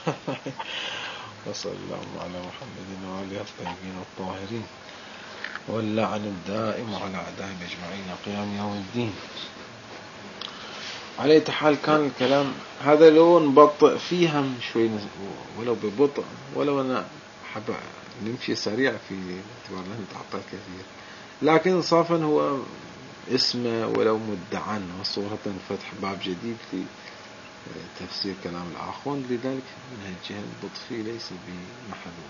وصلى الله على محمد وآله الطيبين الطاهرين، واللعن الدائم على أعدائهم أجمعين قيام يوم الدين. على أي حال كان الكلام هذا لو نبطئ فيها شوي ولو ببطء، ولو أنا حب نمشي سريع في اعتبار لا نتعطل كثير، لكن إنصافا هو اسمه ولو مدعا وصورة فتح باب جديد في تفسير كلام الآخون، لذلك من هالجهة البطء فيه ليس بمحذور.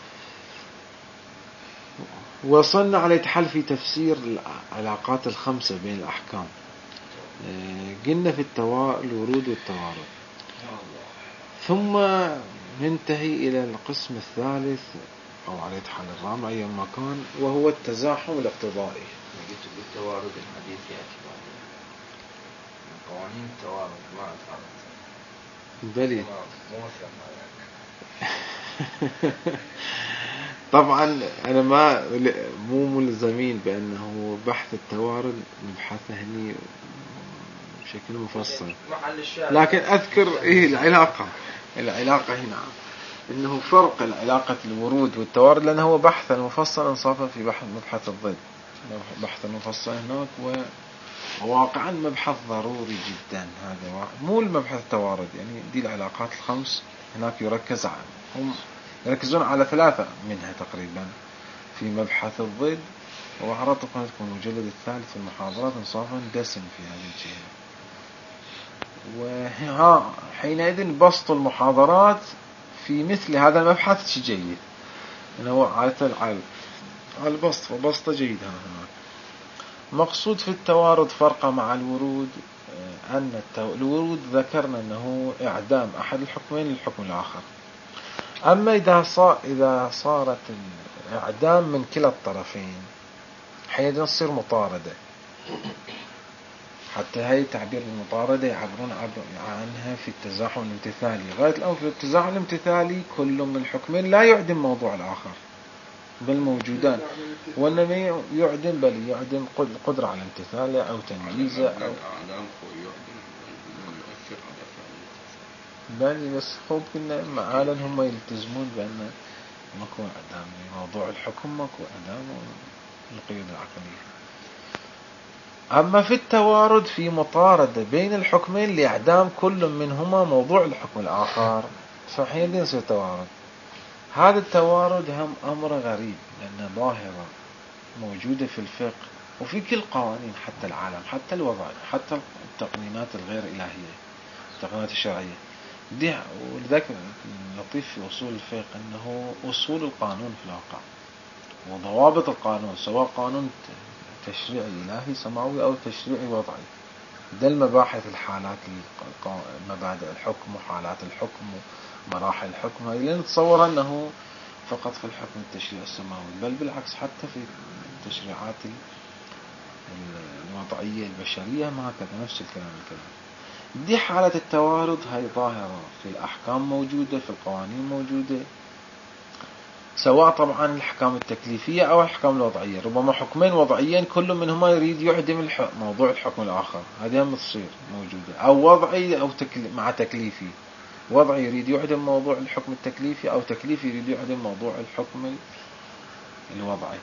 وصلنا على حال في تفسير العلاقات الخمسة بين الأحكام. قلنا في الورود والتوارد، ثم ننتهي إلى القسم الثالث أو على حال الرابع أيما كان، وهو التزاحم الاقتضائي. قلت بالتوارد الحديث يأتي بعد قوانين التوارد ما أتعرض بلي طبعا أنا مو ملزمين بأنه بحث التوارد نبحثه هني بشكل مفصل، لكن أذكر العلاقة هنا إنه فرق العلاقة الورود والتوارد، لأنه هو بحث مفصل انصافا في مبحث الضد، بحث مفصل هناك، وواقعا مبحث ضروري جدا. هذا مو المبحث التوارد، يعني دي العلاقات الخمس هناك هم يركزون على ثلاثة منها تقريبا في مبحث الضد، وعرضتكم لكم المجلد الثالث في المحاضرات انصافا دسم في هذه الجهة. وحينئذ بسط المحاضرات في مثل هذا المبحث جيد، إنه على البسط وبسط جيد. هناك مقصود في التوارد فرقه مع الورود، أن الورود ذكرنا أنه إعدام أحد الحكمين للحكم الآخر، أما إذا صارت الإعدام من كلا الطرفين حينئذ تصير مطاردة. حتى هاي تعبير المطاردة يعبرون عنها في التزاحم الامتثالي. غاية الأمر في التزاحم الامتثالي كل من الحكمين لا يعدم موضوع الآخر بل موجودان، وإنما يعدم القدرة على امتثاله أو تنجيزه أو بل بس خوب كنا معالا هم يلتزمون بأن ماكو إعدام، موضوع الحكم ماكو إعدام والقيود العقلية. أما في التوارد في مطاردة بين الحكمين لإعدام كل منهما موضوع الحكم الآخر، فحين يصير توارد. هذا التوارد هم أمر غريب، لأنه ظاهرة موجودة في الفقه وفي كل قوانين حتى العالم، حتى الوضع، حتى التقنينات الغير إلهية، التقنينات الشرعية. ولذلك لطيف في أصول الفقه أنه أصول القانون في الواقع وضوابط القانون، سواء قانون تشريعي إلهي سماوي أو تشريعي وضعي، ده المباحث الحالات مبادئ الحكم وحالات الحكم ومراحل الحكم، هاي لأن نتصور أنه فقط في الحكم التشريعي السماوي، بل بالعكس حتى في التشريعات الوضعية البشرية ما هكذا نفس الكلام. دي حالة التوارد هاي ظاهرة في الأحكام موجودة، في القوانين موجودة، سواء طبعا الأحكام التكليفية أو الأحكام الوضعية. ربما حكمين وضعيين كل منهما يريد يعدم موضوع الحكم الآخر، هذه هم تصير موجودة، أو وضعي أو مع تكليفي، وضعي يريد يعدم موضوع الحكم التكليفي أو تكليفي يريد يعدم موضوع الحكم الوضعي.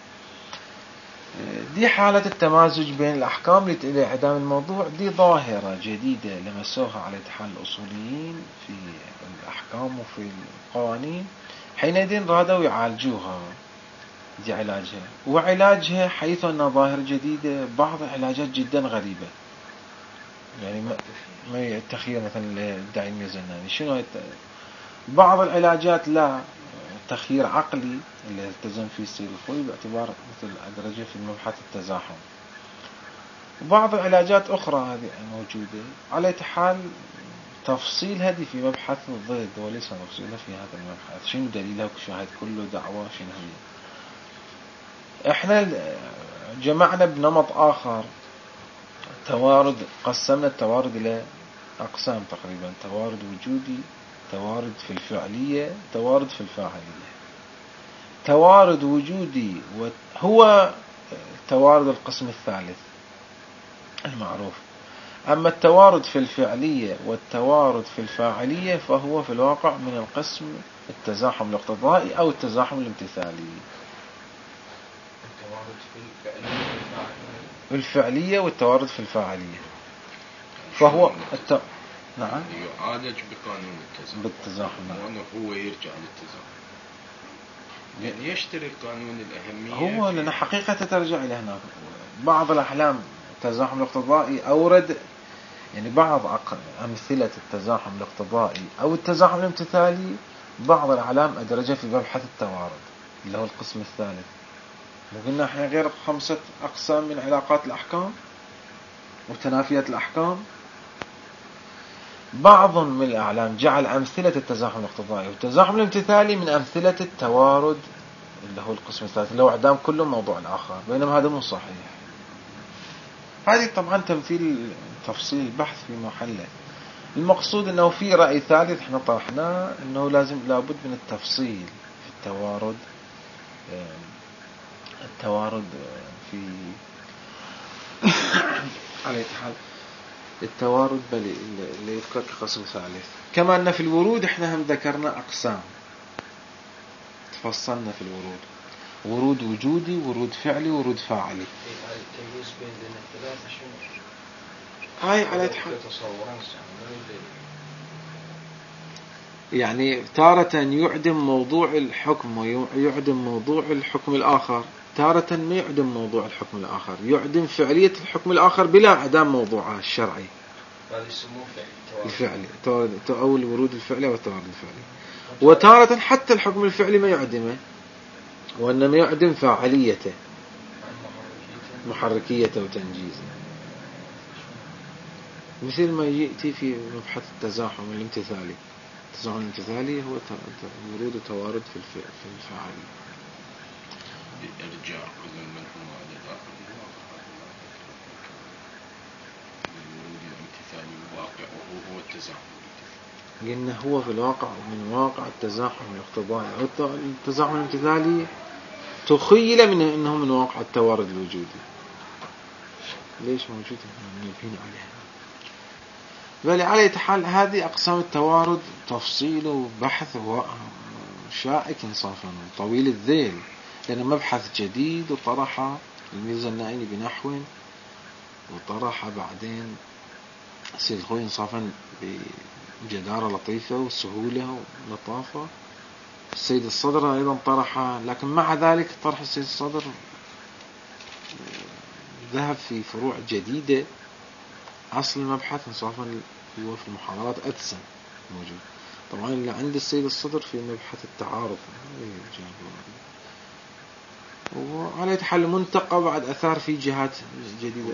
دي حالة التمازج بين الأحكام لإعدام الموضوع، دي ظاهرة جديدة لمسوها على حال الأصوليين في الأحكام وفي القوانين، حينئذ رادوا يعالجوها. دي علاجها، وعلاجها حيث أنها ظاهرة جديدة بعض علاجات جدا غريبة، يعني ما التخيير مثلا الداعي الميزاناني شنو بعض العلاجات لا تخيير عقلي اللي التزم فيه السيد الخوي باعتبار مثل أدرجه في مبحث التزاحم، وبعض العلاجات أخرى هذه موجودة. على حال تفصيل هذه في مبحث الضد وليس تفصيلها في هذا المبحث، شنو دليلها وشاهد كله دعوة شنو هي. احنا جمعنا بنمط آخر توارد، قسمنا التوارد إلى أقسام تقريبا: توارد وجودي، توارد في الفعلية، توارد في الفاعلية. توارد وجودي هو توارد القسم الثالث المعروف، أما التوارد في الفعلية والتوارد في الفاعلية فهو في الواقع من القسم التزاحم الاقتضائي أو التزاحم الامتثالي. التوارد في الفعلية الفعلية والتوارد في الفاعلية فهو نعم يعالج بقانون التزاحم بالتزاحم، وأنه هو يرجع للتزاحم، يعني يشتري قانون الأهمية هو لأن حقيقة ترجع إلى هناك. بعض الأحلام التزاحم الاقتضائي أورد يعني بعض أمثلة التزاحم الاقتضائي أو التزاحم الامتثالي، بعض الأعلام أدرجها في مبحث التوارد اللي هو القسم الثالث. وقلنا احنا غير 5 أقسام من علاقات الأحكام وتنافيات الأحكام. بعض من الأعلام جعل أمثلة التزاحم الاقتضائي والتزاحم الامتثالي من أمثلة التوارد اللي هو القسم الثالث اللي هو عدام كل موضوع الآخر، بينما هذا مو صحيح. هذه طبعا تفصيل البحث في محله. المقصود أنه في رأي ثالث احنا طرحناه أنه لابد من التفصيل في التوارد في على حال التوارد اللي يذكر كقسم ثالث. كما أن في الورود احنا هم ذكرنا أقسام، تفصلنا في الورود: ورود وجودي، ورود فعلي، ورود فاعلي. التمييز بين الثلاثة شنو؟ هاي على يعني تارة يعدم موضوع الحكم ويعدم موضوع الحكم الآخر، تارة ما يعدم موضوع الحكم الآخر، يعدم فعلية الحكم الآخر بلا عدم موضوعه الشرعي. هذا يسموه الفعلي أو الورود الفعلي أو التوارد الفعلي. وتارة حتى الحكم الفعلي ما يعدمه، وإنما يعدم فاعليته، محركيته وتنجيزه، مثل ما يأتي في مبحث التزاحم الامتثالي. التزاحم الامتثالي هو ورود وتوارد في الفاعلية. إرجاع كل من هو على الآخر الورود الامتثالي الواقع وهو التزاحم. قلنا هو في الواقع من واقع التزاحم الاقتضائي أو التزاحم الامتثالي تخيل من أنه من واقع التوارد الوجودي. ليش موجود منبهين عليها؟ بل على حال هذه أقسام التوارد تفصيل وبحث شائك إنصافا طويل الذيل، لأنه مبحث جديد وطرح الميرزا النائني بنحو، وطرح بعدين السيد الخوي إنصافا بجدارة لطيفة وسهولة ولطافة. السيد الصدر أيضا طرحها، لكن مع ذلك طرح السيد الصدر ذهب في فروع جديدة. أصل المبحث إنصافا هو في المحاضرات أدسن موجود. طبعا اللي عند السيد الصدر في مبحث التعارض، وعلى حال منتقى بعد أثار في جهات جديدة.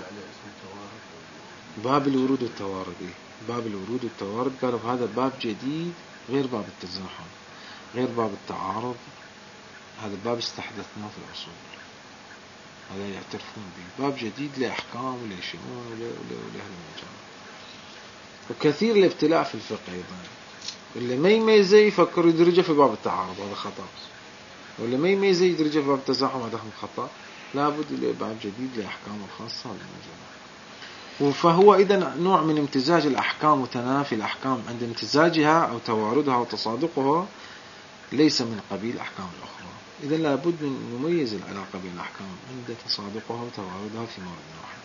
باب الورود والتوارد، باب الورود والتوارد قالوا هذا باب جديد غير باب التزاحم، غير باب التعارض. هذا باب استحدثناه في الأصول، هذا يعترفون به، باب جديد لأحكام ولشؤون ولهذا المجال. وكثير الابتلاء في الفقه أيضا، اللي ما يميزه يفكر يدرجه في باب التعارض، هذا خطأ. واللي ما يميزه يدرجه في باب التزاحم، هذا خطأ. لابد لباب جديد لأحكام الخاصة بالمجال. فهو إذا نوع من امتزاج الأحكام وتنافي الأحكام عند امتزاجها أو تواردها أو تصادقها، ليس من قبيل الأحكام الأخرى. إذا لابد من نميز العلاقة بين الأحكام عند تصادقها وتواردها في مورد واحد.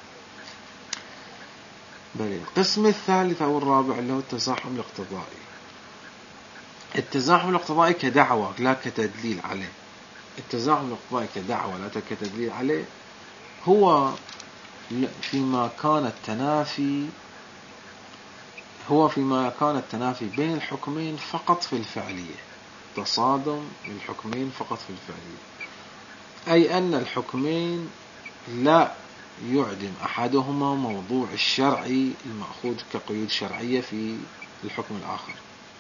بل القسم الثالث أو الرابع اللي هو التزاحم الاقتضائي. التزاحم الاقتضائي كدعوة لا كتدليل عليه. التزاحم الاقتضائي كدعوة لا كتدليل عليه هو فيما كان التنافي بين الحكمين فقط في الفعلية، تصادم الحكمين فقط في الفعلية، أي أن الحكمين لا يعدم أحدهما موضوع الشرعي المأخوذ كقيود شرعية في الحكم الآخر،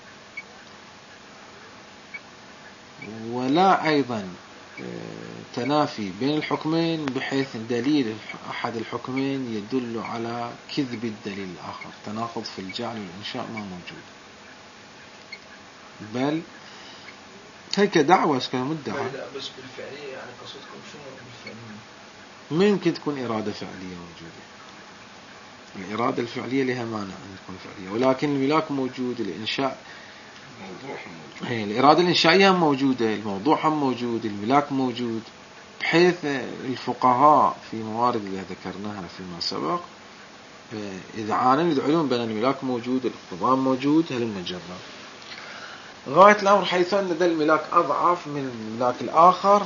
ولا أيضا تنافي بين الحكمين بحيث دليل أحد الحكمين يدل على كذب الدليل الآخر، تناقض في الجعل والإنشاء ما موجود. بل هيك دعوة كمدعى. بس بالفعلية يعني قصدكم شنو بالفعلية؟ ممكن تكون إرادة فعلية موجودة، الإرادة الفعلية لها مانع أن تكون فعلية، ولكن الملاك موجود، الإنشاء موضوع موجود، الإرادة الإنشائية موجودة، الموضوع هم موجود، الملاك موجود، بحيث الفقهاء في موارد اللي ذكرناها فيما سبق إذعانا يدعون بأن الملاك موجود، الاقتضاء موجود، هالمجرة غاية الأمر، حيث أن ذا الملاك أضعف من الملاك الآخر،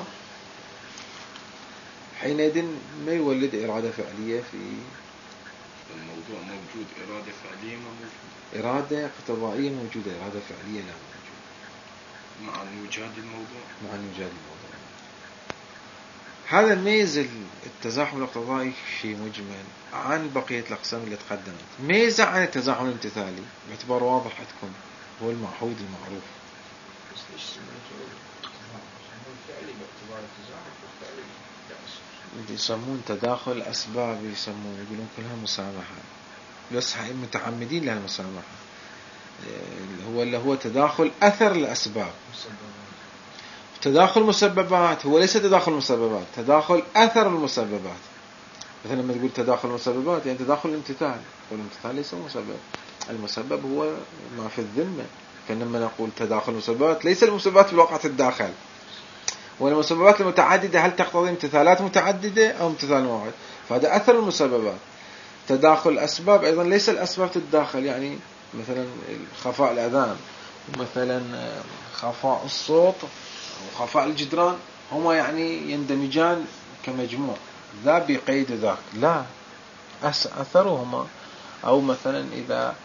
حينئذ ما يولد إرادة فعلية في الموضوع موجود، إرادة فعلية ما موجود، إرادة اقتضائية موجودة، إرادة فعلية لا موجودة مع وجود الموضوع، مع وجود الموضوع. هذا ميز التزاحم الاقتضائي في مجمل عن بقية الأقسام اللي تقدمت. ميزة عن التزاحم الامتثالي باعتبار واضح عندكم هو المعهود المعروف. بس ليش سميته الفعلي باعتبار التزاحم الفعلي؟ يسمون تداخل أسباب، يقولون كلها مسامحة، بس متعمدين لها المسامحة، اللي هو تداخل أثر الأسباب. تداخل مسببات هو ليس تداخل مسببات، تداخل أثر المسببات. مثلا لما تقول تداخل المسببات يعني تداخل الامتثال، والامتثال ليس مسبب، المسبب هو ما في الذمة. فلما نقول تداخل المسببات ليس المسببات في الواقع تتداخل، والمسببات المتعددة هل تقتضي امتثالات متعددة أو امتثال واحد، فهذا أثر المسببات. تداخل الأسباب أيضا ليس الأسباب تتداخل، يعني مثلا خفاء الأذان، مثلا خفاء الصوت أو خفاء الجدران، هما يعني يندمجان كمجموع، ذا بقيد ذاك، لا، أثرهما. أو مثلا إذا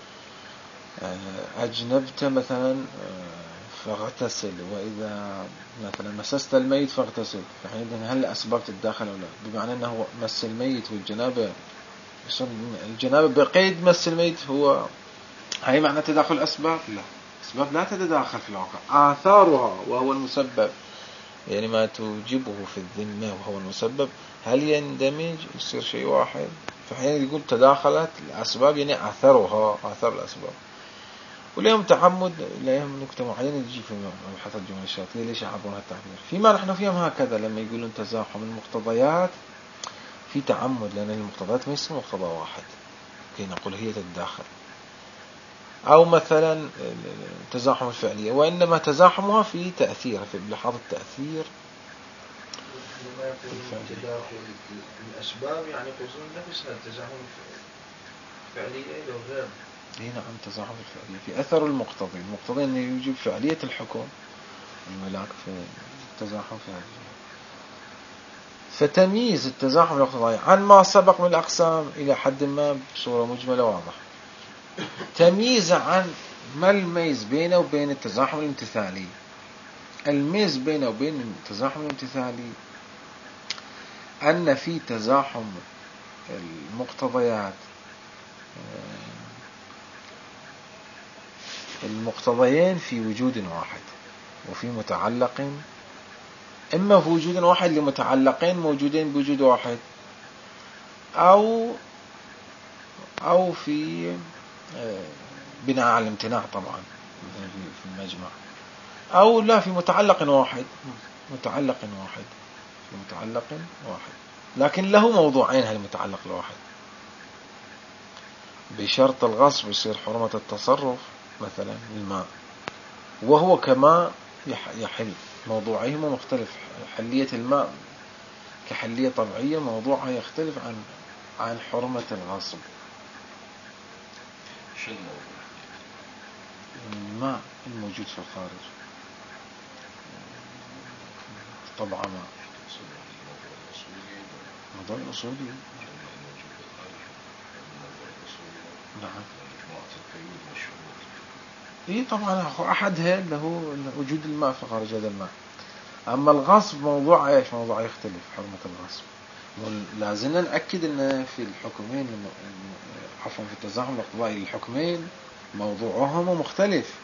أجنبت مثلا فاغتسل، وإذا مثلا مسست الميت فاغتسل، فحينئذ هل الأسباب تتداخل أو لا؟ بمعنى أنه مس الميت والجنابة، الجنابة بقيد مس الميت، هو هاي معنى تداخل الأسباب؟ لا، الأسباب لا تتداخل في الواقع، آثارها وهو المسبب، يعني ما توجبه في الذمة وهو المسبب، هل يندمج يصير شيء واحد؟ فحين يقول تداخلت الأسباب يعني أثرها، أثر الأسباب. وليهم تعمد، ليهم نكتة معينة تجي في مبحث الجمل الشرطية ليش يعبرون هالتعبير. فيما نحن فيهم هكذا لما يقولون تزاحم المقتضيات في تعمد، لأن المقتضيات ما يصير مقتضى واحد كي نقول هي تتداخل. أو مثلا تزاحم الفعلية، وإنما تزاحمها في تأثير، في لحظة التأثير. لما يكون تداخل الأسباب يعني يقصدون نفسها التزاحم الفعلية لو غير. نعم، تزاحم الفعلية في أثر المقتضي، المقتضي أنه يوجب فعلية الحكم، الملاك في التزاحم في هذه. فتمييز التزاحم الاقتضائي عن ما سبق من الأقسام إلى حد ما بصورة مجملة واضحة. تمييز عن ما الميز بينه وبين التزاحم الامتثالي. الميز بينه وبين التزاحم الامتثالي أن في تزاحم المقتضيات، المقتضيين في وجود واحد وفي متعلق، إما في وجود واحد لمتعلقين موجودين بوجود واحد، أو في بناء على الامتناع طبعا في المجمع، أو لا في متعلق واحد، في متعلق واحد لكن له موضوعين هالمتعلق الواحد. بشرط الغصب يصير حرمة التصرف مثلا الماء، وهو كما يحل، موضوعهما مختلف. حلية الماء كحلية طبيعية موضوعها يختلف عن حرمة الغصب. شو الموضوع؟ الماء الموجود في الخارج طبعا ماء، موضوع الأصولي. نعم، إيه طبعا أحدها له وجود الماء في خارج هذا الماء. أما الغصب موضوع إيش؟ موضوع يختلف، حرمة الغصب. لازلنا نأكد أن في الحكمين، عفوا في التزاحم الاقتضائي للحكمين موضوعهما مختلف،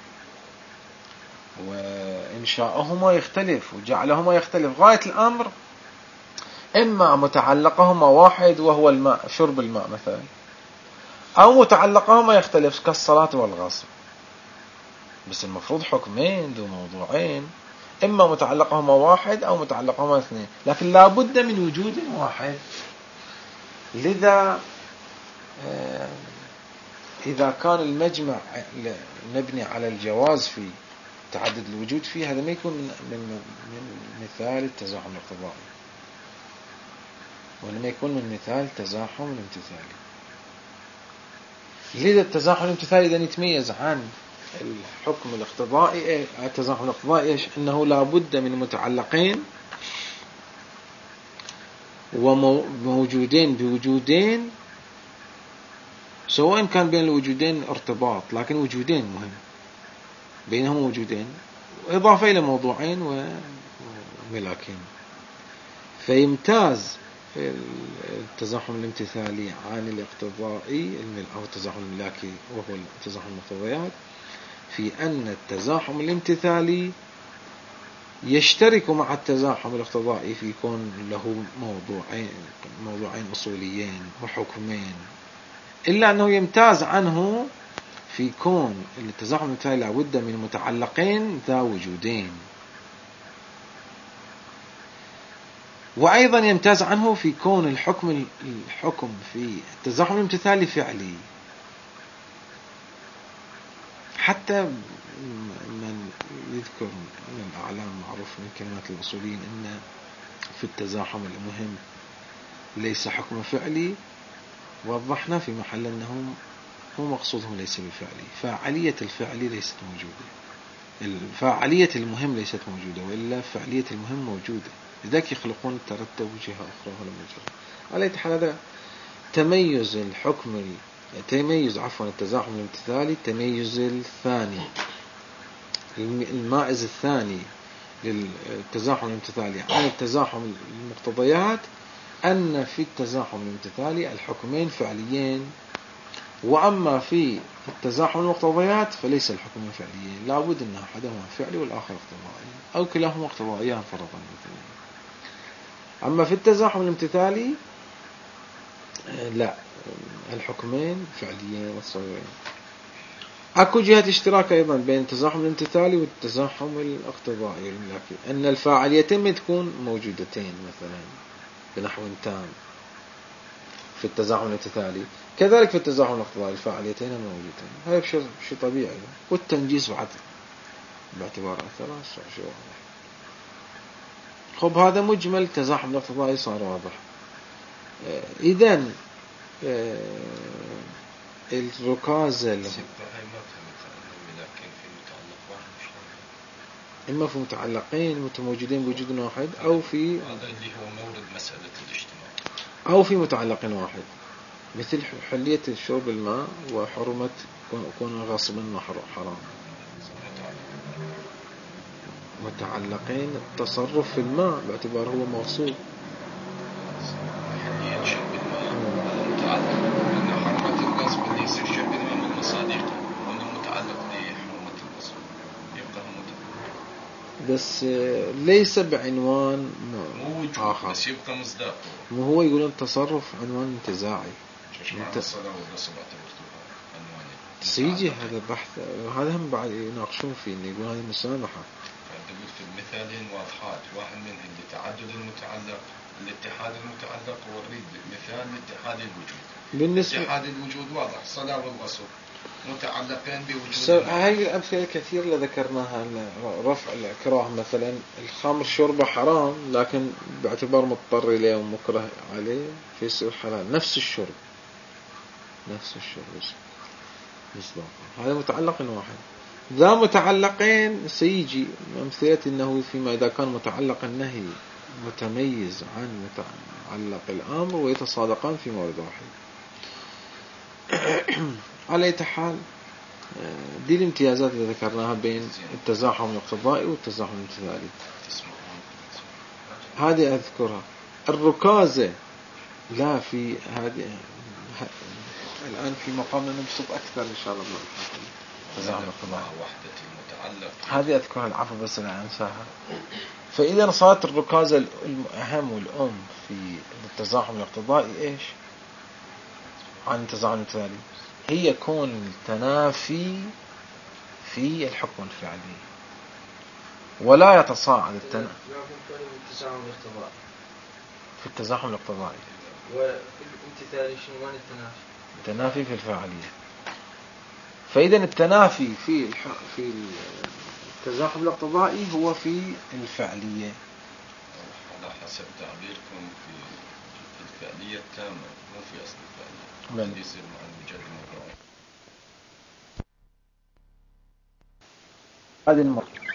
وإنشاؤهما يختلف، وجعلهما يختلف. غاية الأمر إما متعلقهما واحد وهو الماء، شرب الماء مثلا، أو متعلقهما يختلف كالصلاة والغصب. بس المفروض حكمين ذو موضوعين، إما متعلقهما واحد أو متعلقهما اثنين، لكن لا بد من وجود واحد. لذا إذا كان المجمع مبني على الجواز في تعدد الوجود فيه، هذا ما يكون من مثال التزاحم الاقتضائي، وإنما يكون من مثال التزاحم الامتثالي. لذا التزاحم الامتثالي إذا يتميز عن الحكم الاقتضائي، التزاحم الاقتضائي إيش؟ أنه لا بد من متعلقين وموجودين بوجودين، سواء كان بين الوجودين ارتباط، لكن وجودين مهم بينهم وجودين، وإضافة إلى موضوعين وملاكين. فيمتاز التزاحم الامتثالي عن الاقتضائي أو التزاحم الملاكي وهو التزاحم المقتضيات، في أن التزاحم الامتثالي يشترك مع التزاحم الاقتضائي في كون له موضوعين أصوليين وحكمين، إلا أنه يمتاز عنه في كون التزاحم الامتثالي لابد من متعلقين ذا وجودين، وأيضا يمتاز عنه في كون الحكم في التزاحم الامتثالي فعلي. حتى من يذكر من الأعلام معروف من كلمات الأصوليين أن في التزاحم المهم ليس حكم فعلي، وضحنا في محل أنهم هو مقصودهم ليس بفعلي، فاعلية الفعلي ليست موجودة، فاعلية المهم ليست موجودة، وإلا فعلية المهم موجودة، لذلك يخلقون ترتب جهة أخرى ولا مجرد. على أي حال هذا تميز التزاحم الامتثالي، التميز الثاني، المائز الثاني للتزاحم الامتثالي عن التزاحم المقتضيات، أن في التزاحم الامتثالي الحكمين فعليين، وأما في التزاحم المقتضيات فليس الحكمين فعليين، لابد أن أحدهما فعلي والآخر اقتضائي، أو كلاهما اقتضائيان فرضا مثلا. أما في التزاحم الامتثالي لا، الحكمين فعليين والصغيرين. أكو جهة اشتراك أيضا بين التزاحم الامتثالي والتزاحم الاقتضائي الملاكي، أن الفاعليتين تكون موجودتين مثلا بنحو تام في التزاحم الامتثالي، كذلك في التزاحم الاقتضائي الفاعليتين موجودتين، هذا شيء طبيعي. والتنجيز بعد باعتبار أثر شيء واضح. خب هذا مجمل التزاحم الاقتضائي صار واضح. إذن الركازة إما في متعلقين متموجدين بوجود واحد، أو في هذا اللي هو مورد مسألة الاجتماع، أو في متعلق واحد، مثل حلية شرب الماء وحرمة كون غصبا حرام. متعلقين التصرف في الماء باعتباره هو موصول. حلية شرب الماء متعلق لأن حرمة الغصب اللي يصير شرب الماء من مصادقه، وأنه متعلق لحرمة الغصب يبقى متعلق، بس ليس بعنوان آخر، بس يبقى مصداق. مو هو يقولون التصرف عنوان انتزاعي. سيجي هذا بحث، هذا هم بعد يناقشون فيه، يقول هذه مسامحة. تقول في المثالين واضحات، واحد منهم لتعدد المتعلق، الاتحاد المتعلق، وريد مثال لاتحاد الوجود. بالنسبة اتحاد الوجود واضح، الصلاة والغسل متعلقين بوجود. هاي الأمثلة الكثير اللي ذكرناها، رفع الإكراه مثلا، الخمر شربه حرام لكن باعتبار مضطر إليه ومكره عليه في يصير حلال، نفس الشرب مصداقا، هذا متعلق واحد. ذا متعلقين سيجي أمثلة أنه فيما إذا كان متعلق النهي متميز عن متعلق الأمر ويتصادقان في مورد واحد. على أي حال دي الامتيازات اللي ذكرناها بين التزاحم الاقتضائي والتزاحم الامتثالي، هذه أذكرها. الركازة لا، في هذه الآن في مقامنا نبسط أكثر إن شاء الله. التزاحم الاقتضائي وحدة المتعلق هذه أذكرها، العفو بس أنا أنساها. فإذا صارت الركازة الأهم والأم في التزاحم الاقتضائي إيش عن التزاحم الامتثالي؟ هي كون التنافي في الحكم الفعلي، ولا يتصاعد التنافي في التزاحم الاقتضائي. والامتثالي شنو وين التنافي؟ التنافي في الفاعلية. فإذا التنافي في التزاحم الاقتضائي هو في الفعلية. على حسب تعبيركم في الفعلية التامة مو في أصل الفعلية. بل يصير مع الوجود الموضوعي. هذه المرة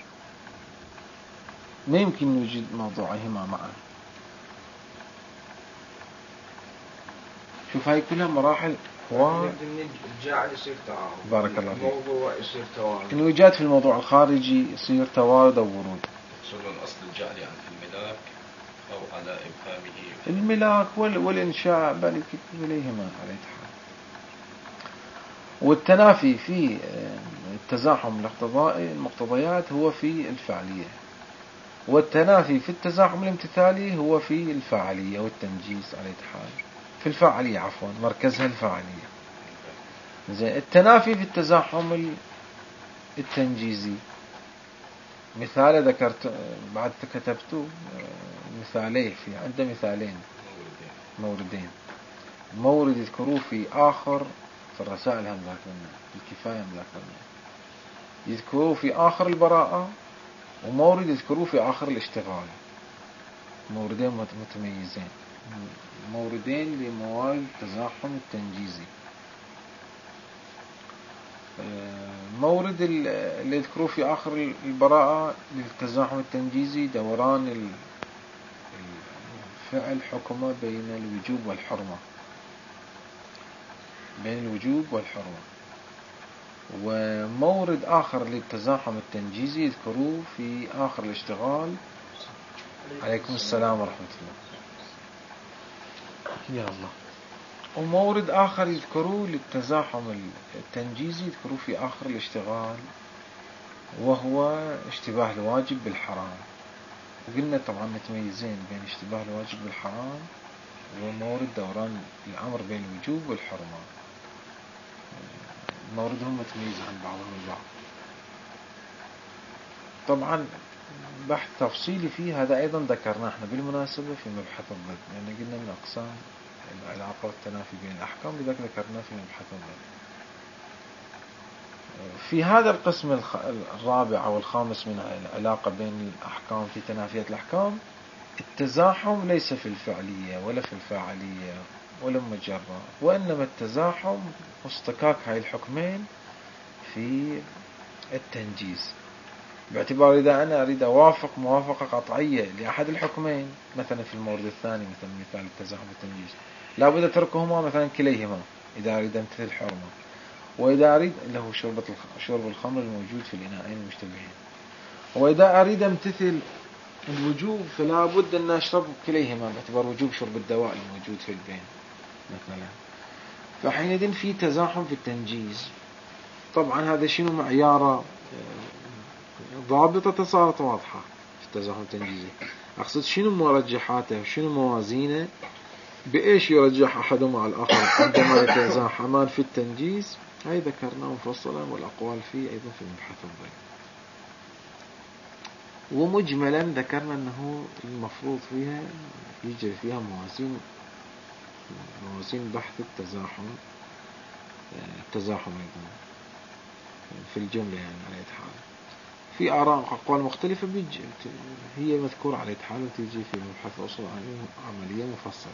ما يمكن نوجد موضوعهما معا. شوف هاي كلها مراحل الجاعل يصير تعارض، بارك الله فيك. الموضوع يصير توارد، الوجاد في الموضوع الخارجي يصير توارد أو ورود. تقصدون أصل الجعل يعني في الملاك أو على إبهامه؟ الملاك والإنشاء بل إليهما على حال. والتنافي في التزاحم الاقتضائي المقتضيات هو في الفعلية، والتنافي في التزاحم الامتثالي هو في الفاعلية والتنجيز على حال. في الفاعلية عفوا، مركزها الفاعلية. زين، التنافي في التزاحم التنجيزي مثال ذكرت بعد كتبت مثالين، في عنده مثالين موردين. مورد يذكروه في آخر في الرسائل هم ذاكرنا، الكفاية هم ذاكرنا، يذكروه في آخر البراءة، ومورد يذكروه في آخر الاشتغال. موردين متميزين، موردين لمواد التزاحم التنجيزي. مورد اللي يذكروه في آخر البراءة للتزاحم التنجيزي دوران الفعل حكمه بين الوجوب والحرمة، بين الوجوب والحرمة. ومورد آخر للتزاحم التنجيزي يذكروه في آخر الاشتغال. عليكم السلام ورحمة الله. يا الله. ومورد آخر يذكروه للتزاحم التنجيزي يذكروه في آخر الاشتغال، وهو اشتباه الواجب بالحرام. وقلنا طبعا متميزين بين اشتباه الواجب بالحرام ومورد دوران الأمر بين الوجوب والحرمة. موردهم متميز عن بعضهم البعض. طبعا بحث تفصيلي فيه هذا أيضا ذكرناه احنا بالمناسبة في مبحث الضد، لأن قلنا من أقسام العلاقة والتنافي بين الأحكام، لذلك ذكرناه في مبحث الضد. في هذا القسم الرابع أو الخامس من العلاقة بين الأحكام في تنافية الأحكام، التزاحم ليس في الفعلية ولا في الفاعلية ولا مجرة، وإنما التزاحم واصطكاك هاي الحكمين في التنجيز. باعتبار إذا أنا أريد أوافق موافقة قطعية لأحد الحكمين، مثلا في المورد الثاني مثال التزاحم والتنجيز، لا بد تركهما مثلا كليهما إذا أريد أمتثل الحرمة، وإذا أريد له شرب الخمر الموجود في الإناءين المشتبهين، وإذا أريد أمتثل الوجوب فلا بد أن أشرب كليهما باعتبار وجوب شرب الدواء الموجود في البين مثلا. فحينئذ في تزاحم في التنجيز. طبعا هذا شنو معياره ضابطة صارت واضحة في التزاحم التنجيزي. أقصد شنو مرجحاته وشنو موازينه، بإيش يرجح أحدهما على الآخر عندما يتزاحمان في التنجيز. هاي ذكرناه مفصلا والأقوال فيه أيضا في المبحث الضيق. ومجملا ذكرنا أنه المفروض فيها يجري فيها موازين بحث التزاحم أيضا في الجملة يعني على حال. في آراء وأقوال مختلفة هي مذكورة على حال وتيجي في مبحث أصول عملية مفصلة.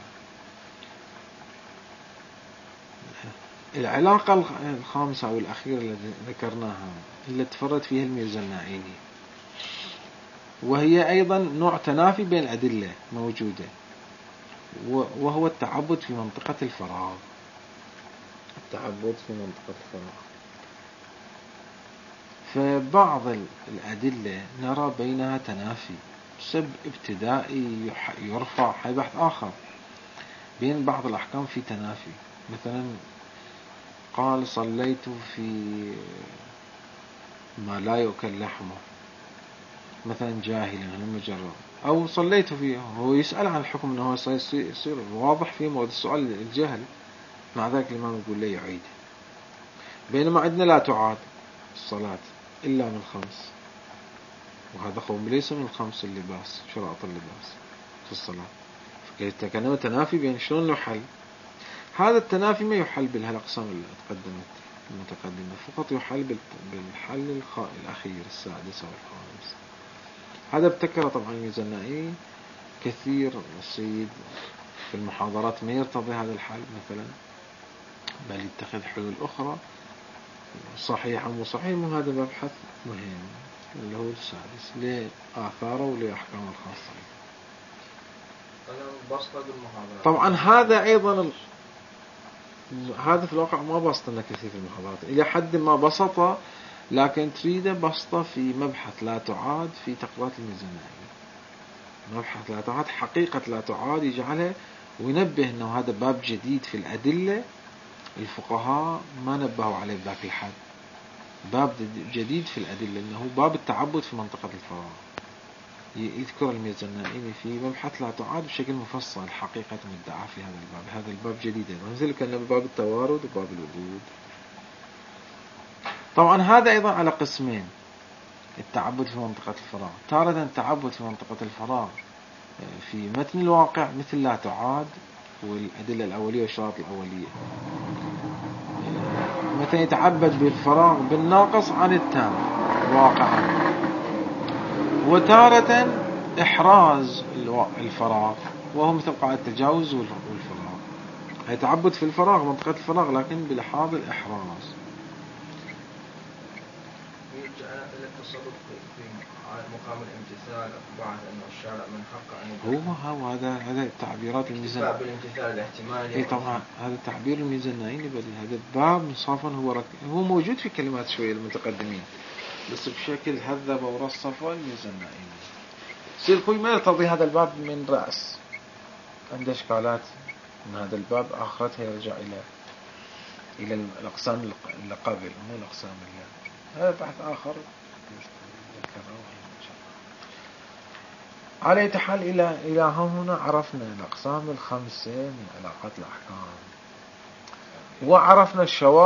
العلاقة الخامسة أو الأخيرة التي ذكرناها اللي تفرد فيها الميرزا الناعيني، وهي أيضا نوع تنافي بين الأدلة موجودة، وهو التعبد في منطقة الفراغ. التعبد في منطقة الفراغ. فبعض الأدلة نرى بينها تنافي سب ابتدائي يرفع، هذا بحث آخر. بين بعض الأحكام في تنافي، مثلا قال صليت في ما لا يؤكل لحمه مثلا جاهلا لما جرب، أو صليت فيه هو يسأل عن الحكم أنه يصير واضح في موضوع السؤال الجهل، مع ذلك الإمام يقول لي يعيد. بينما عندنا لا تعاد الصلاة إلا من 5، وهذا قوم ليس من 5 اللباس، شرائط اللباس في الصلاة. فكانت تنافي بين شلون نحل. هذا التنافي ما يحل بهالأقسام اللي تقدمت المتقدمة، فقط يحل بالحل الأخير السادس أو الخامس. هذا ابتكر طبعا الميزانائي كثير. السيد في المحاضرات ما يرتضي هذا الحل مثلا، بل يتخذ حلول أخرى صحيح ومو صحيح، وهذا مبحث مهم اللي هو السادس لآثاره ولأحكامه الخاصة. طبعا هذا أيضا هذا في الواقع ما بسطنا كثير في المحاضرات، إلى حد ما بسطه، لكن تريده بسطه في مبحث لا تعاد في تقريرات الميزانائية. مبحث لا تعاد، حقيقة لا تعاد، يجعله وينبه أنه هذا باب جديد في الأدلة الفقهاء ما نبهوا عليه بذاك الحد. باب جديد في الأدلة أنه باب التعبد في منطقة الفراغ. يذكر الميزانائي في مبحث لا تعاد بشكل مفصل حقيقة مدعاة في هذا الباب. هذا الباب جديد مثل كان باب التوارد وباب الوجود. طبعا هذا أيضا على قسمين: التعبد في منطقة الفراغ، تارة التعبد في منطقة الفراغ في متن الواقع مثل لا تعاد والأدلة الأولية والشرائط الأولية، متى يتعبد بالفراغ بالناقص عن التام واقعا، وتارة إحراز الفراغ وهو مثل قاعدة التجاوز والفراغ. يتعبد في الفراغ منطقة الفراغ لكن بلحاظ الإحراز. التصرف في مقام الامتثال بعد أن الشارع من حقه أن هو هذا التعبيرات الميزانية. باب الامتثال الاحتمالي. اي طبعا هذا التعبير الميزانائي هذا الباب مصافا هو موجود في كلمات شوية المتقدمين بس بشكل هذب ورصف الميزانائي. سير خوي ما يرتضي هذا الباب من رأس، عنده إشكالات من هذا الباب آخرتها يرجع إلى الأقسام اللي قبل، مو الأقسام اللي هذا بحث آخر. على حال إلى هنا عرفنا الأقسام الخمسة من علاقات الأحكام، وعرفنا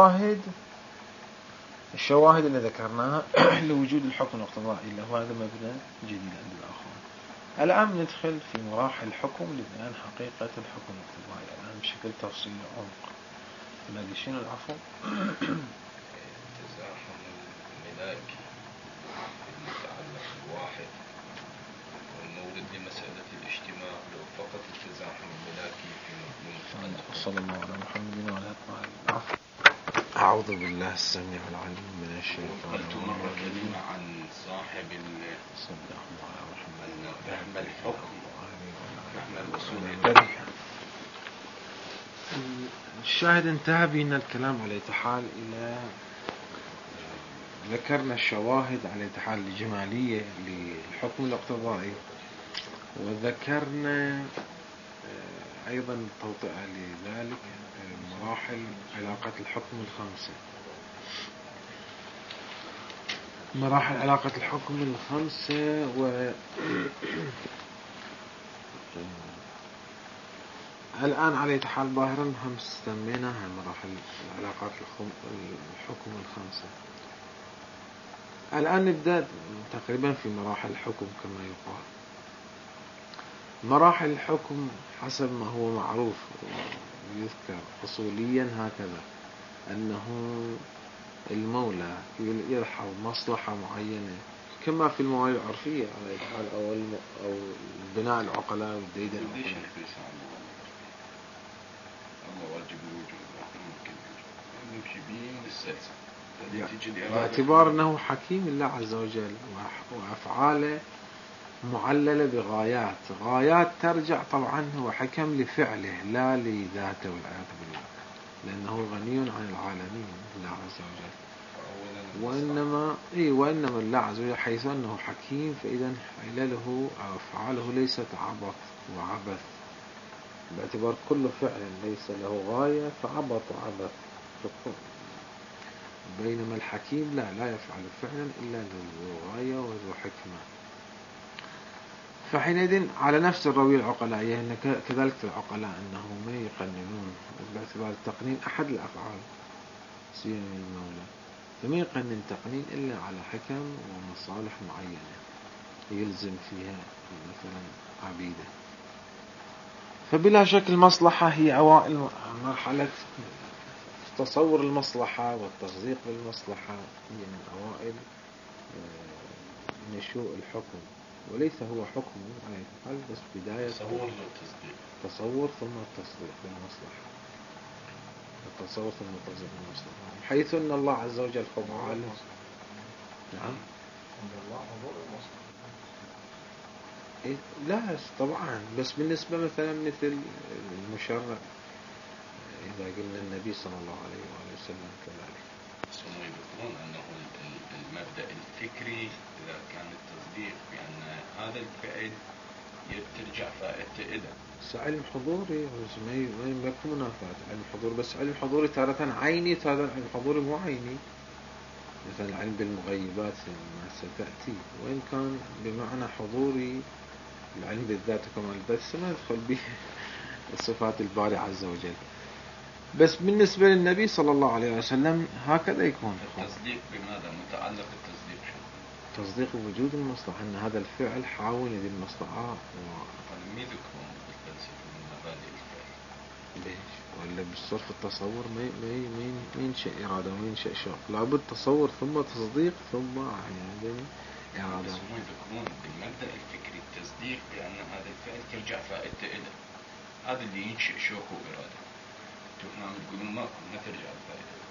الشواهد اللي ذكرناها لوجود الحكم الاقتضائي اللي هو هذا مبنى جديد عند الآخرين. الآن ندخل في مراحل الحكم لبيان حقيقة الحكم الاقتضائي الآن بشكل تفصيلي عمق. ما شنو العفو؟ تزاحم الملاك المتعلق الواحد والمورد لمسألة الاجتماع لو فقط التزاحم الملاكي في مظلوم. صلى الله على محمد وعلى آله. أعوذ بالله السميع العليم من الشيطان. قلت مرة كلمة عن صاحب فهم الحكم، فهم الأصول. الشاهد انتهى بنا الكلام على حال إلى ذكرنا الشواهد على حال الجمالية للحكم الاقتضائي، وذكرنا أيضا توطئة لذلك مراحل علاقة الحكم الخمسة. مراحل علاقة الحكم الخمسة الآن على حال ظاهرا هم سميناها مراحل علاقات الحكم الخمسة. الآن نبدأ تقريبا في مراحل الحكم كما يقال. مراحل الحكم حسب ما هو معروف ويذكر أصوليا هكذا أنه المولى يلحظ مصلحة معينة كما في الموارد العرفية على حال أو بناء العقلاء والديدة العقلاء. الله واجب الوجود ممكن نمشي به للسلسلة باعتبار أنه حكيم الله عز وجل وأفعاله معللة غايات ترجع طبعا هو حكم لفعله لا لذاته والعياذ بالله، لأنه غني عن العالمين الله عز وجل. وإنما الله عز وجل حيث أنه حكيم فإذا علله أو أفعاله ليست عبط وعبث، باعتبار كل فعل ليس له غاية فعبط وعبث. بينما الحكيم لا يفعل فعلا إلا له غاية وذو حكمة. فحينئذ على نفس الروية العقلائية يعني كذلك العقلاء أنهم ما يقننون باعتبار التقنين أحد الأفعال سيئا من المولى، فما يقنن تقنين إلا على حكم ومصالح معينة يلزم فيها مثلا عبيده. فبلا شك المصلحة هي أوائل مرحلة تصور المصلحة والتصديق بالمصلحة، هي من أوائل نشوء الحكم، وليس هو حكم على الحال بس بداية تصور ثم التصديق بالمصلحة، التصور ثم التصديق بالمصلحة، حيث أن الله عز وجل فضل. نعم عند الله حضور المصلحة. لا طبعا، بس بالنسبة مثلا مثل المشرع، إذا قلنا النبي صلى الله عليه وآله وسلم كذلك. هم يذكرون أنه المبدأ الفكري إذا كان التصديق بأن هذا الفعل يترجع فائدته إذا علم حضوري ما يكون منافات علم حضور، بس علم حضوري تارة عيني تارة علم حضوري مو عيني، مثلا علم بالمغيبات ما ستأتي، وإن كان بمعنى حضوري العلم بالذات كما البث ما يدخل به صفات الباري عز وجل. بس بالنسبة للنبي صلى الله عليه وسلم هكذا يكون. التصديق بماذا متعلق التصديق شو؟ تصديق وجود المصلحة، أن هذا الفعل حاول ذي المصلحة مين يذكرون بالفلسفة من مبادئ الفعل؟ ليش؟ ولا بالصرف التصور ما ينشأ إرادة وما ينشأ شوق، لابد تصور ثم تصديق ثم يعني إرادة. بس هم يذكرون بالمبدأ الفكري التصديق بأن هذا الفعل ترجع فائدته إذا، هذا اللي ينشئ شوق وإرادة. تفهم تقولون ما ترجع الفائدة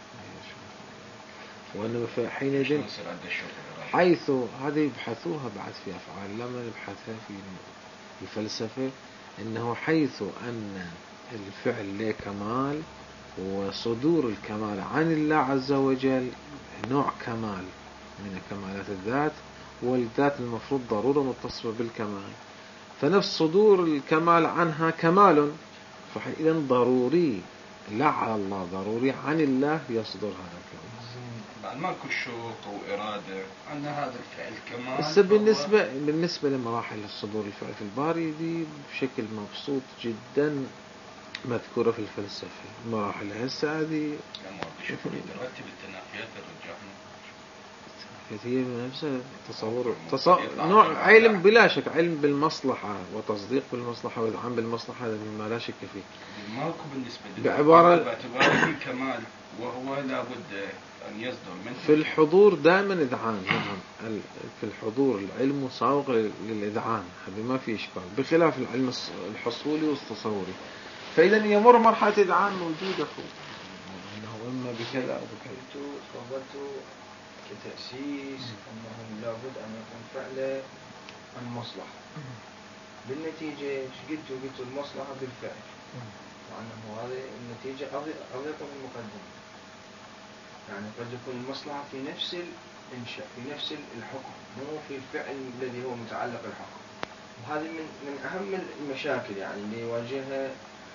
وأنه حينئذ حيث هذه يبحثوها بعد في أفعال لما نبحثها في الفلسفة، إنه حيث أن الفعل له كمال وصدور الكمال عن الله عز وجل نوع كمال من كمالات الذات، والذات المفروض ضرورة متصفة بالكمال، فنفس صدور الكمال عنها كمال، فإذا ضروري لا على الله ضروري عن الله يصدر هذا الكمال. بعد ماكو شوق وإرادة أن هذا الفعل كمال. بس بالنسبة لمراحل الصدور الفعل في الباري دي بشكل مبسوط جدا مذكورة في الفلسفة، مراحل هسه هذه ترتب التنافيات الرجاحة هي نفسها تصور نوع علم بلا شك، علم بالمصلحة وتصديق بالمصلحة وإذعان بالمصلحة هذا مما لا شك فيه. ماكو بالنسبة بعبارة باعتباره كمال وهو لابد أن يصدر منه في الحضور دائما إذعان. نعم في الحضور العلم مساوق للإذعان، هذا ما في إشكال، بخلاف العلم الحصولي والتصوري، فإذا يمر مرحلة إذعان موجودة إنه إما بكذا أو بكذا. تفضلت كتأسيس أنه لابد أن يكون فعله المصلحة، بالنتيجة قلت المصلحة بالفعل، وأنه هذه النتيجة أغلق من المقدمة، يعني قد يكون المصلحة في نفس الإنشاء في نفس الحكم، مو في الفعل الذي هو متعلق الحكم، وهذه من أهم المشاكل يعني اللي يواجهها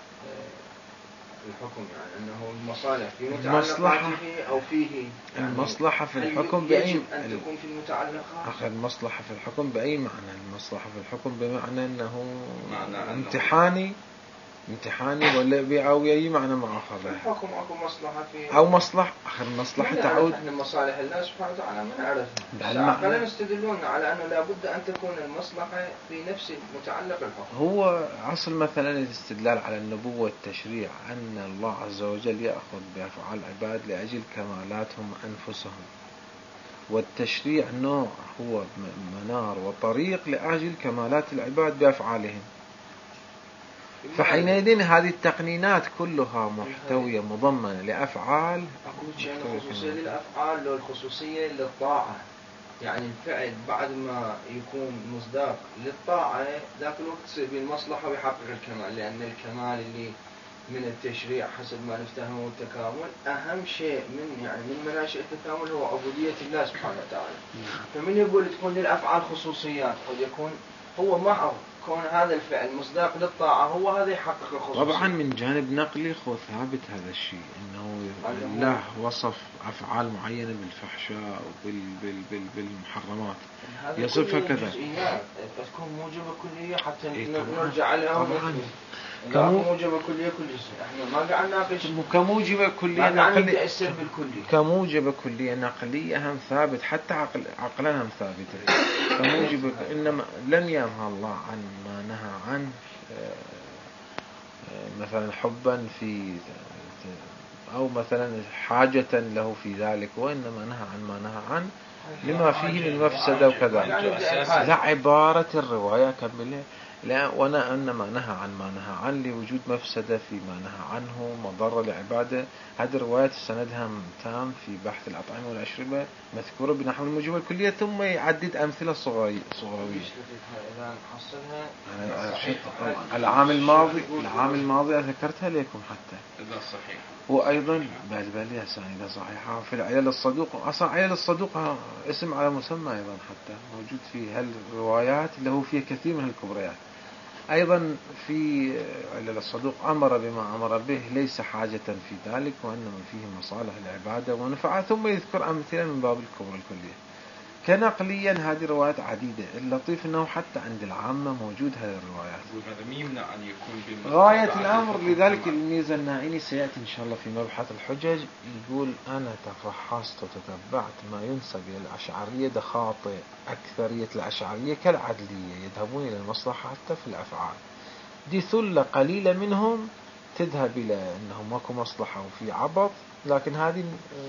الحكم، يعني أنه المصالح في متعلقاته أو فيه يعني المصلحة في الحكم يجب أن تكون في المتعلقات. أخذ المصلحة في الحكم بأي معنى؟ المصلحة في الحكم بمعنى أنه امتحاني ولا بأو أي معنى ما أخذه الحكم أكو مصلحة في أو مصلحة آخر مصلحة تعود. إحنا مصالح الله سبحانه وتعالى ما نعرفها، فلا نستدلون على أنه لابد أن تكون المصلحة في نفس متعلق الحكم. هو أصل مثلا الاستدلال على النبوة والتشريع أن الله عز وجل يأخذ بأفعال العباد لأجل كمالاتهم أنفسهم، والتشريع نوع هو منار وطريق لأجل كمالات العباد بأفعالهم، فحينئذ هذه التقنينات كلها محتوية مضمنة لأفعال. أقول شيء خصوصية للأفعال لو الخصوصية للطاعة، يعني الفعل بعد ما يكون مصداق للطاعة ذاك الوقت تصير بالمصلحة ويحقق الكمال، لأن الكمال اللي من التشريع حسب ما نفتهمه والتكامل أهم شيء من مناشئ التكامل هو عبودية الله سبحانه وتعالى. فمن يقول تكون للأفعال خصوصيات قد يكون هو معه كون هذا الفعل مصداق للطاعة هو هذا يحقق الخصوصية. طبعا من جانب نقلي خو ثابت هذا الشيء أنه الله وصف أفعال معينة بالفحشاء وبالمحرمات يصف هكذا تكون موجبة كلية حتى نرجع لها كموجبة كلية كل شيء. احنا ما قاعد نناقش كموجبة كلية نقلية كموجبة كلية نقلية هم ثابت، حتى عقلنا هم ثابتة كموجبة، إنما لن ينهى الله عن ما نهى عنه مثلا حبا في، أو مثلا حاجة له في ذلك، وإنما نهى عن ما نهى عنه لما فيه من مفسدة وكذا. لا، عبارة الرواية كملها. لا، وأنا إنما نهى عن ما نهى عنه لوجود مفسدة فيما نهى عنه، مضرة لعبادة. هذه الرواية سندها تام في بحث الأطعمة والأشربة، مذكورة بنحو الموجبة الكلية، ثم يعدد أمثلة صغروية. العام الماضي ذكرتها لكم حتى. إذا صحيح. وأيضا بل يا سيدة صحيحة في العلل الصدوق. أصلا علل الصدوق اسم على مسمى أيضا، حتى موجود في هالروايات اللي هو فيه كثير من الكبريات. أيضا في علل الصدوق أمر بما أمر به، ليس حاجة في ذلك، وإنما فيه مصالح العبادة ونفعها، ثم يذكر أمثلة من باب الكبرى الكلية. كنقليا هذه روايات عديدة. اللطيف أنه حتى عند العامة موجود هذه الروايات. هذا ما يمنع أن يكون غاية الأمر. لذلك الميزة النائني سيأتي إن شاء الله في مبحث الحجج، يقول أنا تفحصت وتتبعت ما ينسب إلى الأشعرية دخاطئ أكثرية الأشعرية كالعدلية يذهبون إلى المصلحة حتى في الأفعال. دي ثلة قليلة منهم تذهب إلى أنه ماكو مصلحة وفي عبط، لكن هذه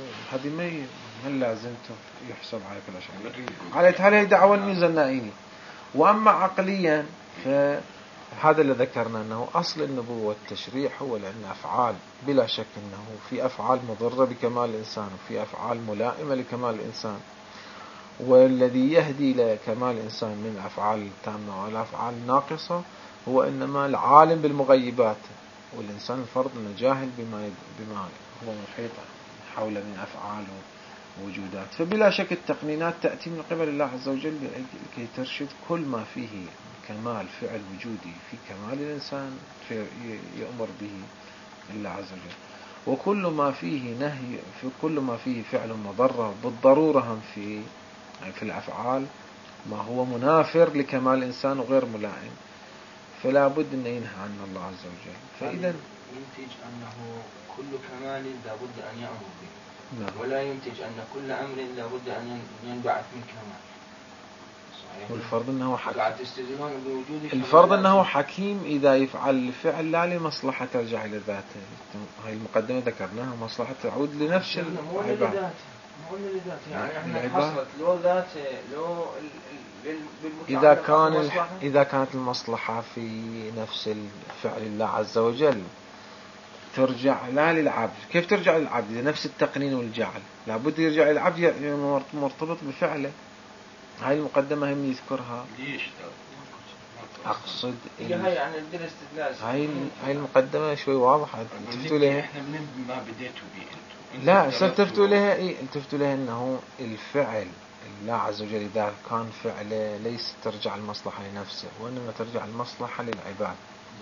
ما لازمته يحسب على كل شيء. على هذه دعوة الميزة النائني. وأما عقليا فهذا اللي ذكرنا أنه أصل النبوة والتشريع هو لأن أفعال، بلا شك أنه في أفعال مضرة بكمال الإنسان وفي أفعال ملائمة لكمال الإنسان، والذي يهدي إلى كمال الإنسان من الأفعال التامة والأفعال الناقصة هو إنما العالم بالمغيبات، والإنسان الفرد أنه جاهل بما هو محيط حول من أفعال ووجودات. فبلا شك التقنينات تأتي من قبل الله عز وجل لكي ترشد كل ما فيه كمال فعل وجودي في كمال الإنسان يأمر به الله عز وجل، وكل ما فيه نهي، في كل ما فيه فعل مضرة بالضرورة هم في الأفعال ما هو منافر لكمال الإنسان وغير ملائم، فلا بد أن ينهى عنه الله عز وجل. فإذا ينتج أنه كل كمال لا بد أن يأمر به. نعم. ولا ينتج أن كل أمر لا بد أن ينبعث من كمال. صحيح. والفرض أنه الفرض أنه حكيم إذا يفعل الفعل لا لمصلحة ترجع إلى ذاته. هاي المقدمة ذكرناها، مصلحة تعود لنفس العبادة. يعني احنا حصلت لو ذاته لو إذا كانت المصلحة في نفس الفعل الله عز وجل ترجع لا للعبد. كيف ترجع للعبد؟ إذا نفس التقنين والجعل لابد يرجع للعبد مرتبط بفعله. هاي المقدمة هم يذكرها. ليش أقصد هاي يعني الدرس هاي المقدمة شوي واضحة. تفتوا لها احنا من ما بديتوا بيه انتم. لا تفتوا لها تفتوا لها انه الفعل الله عز وجل اذا كان فعله ليس ترجع المصلحة لنفسه وانما ترجع المصلحة للعباد.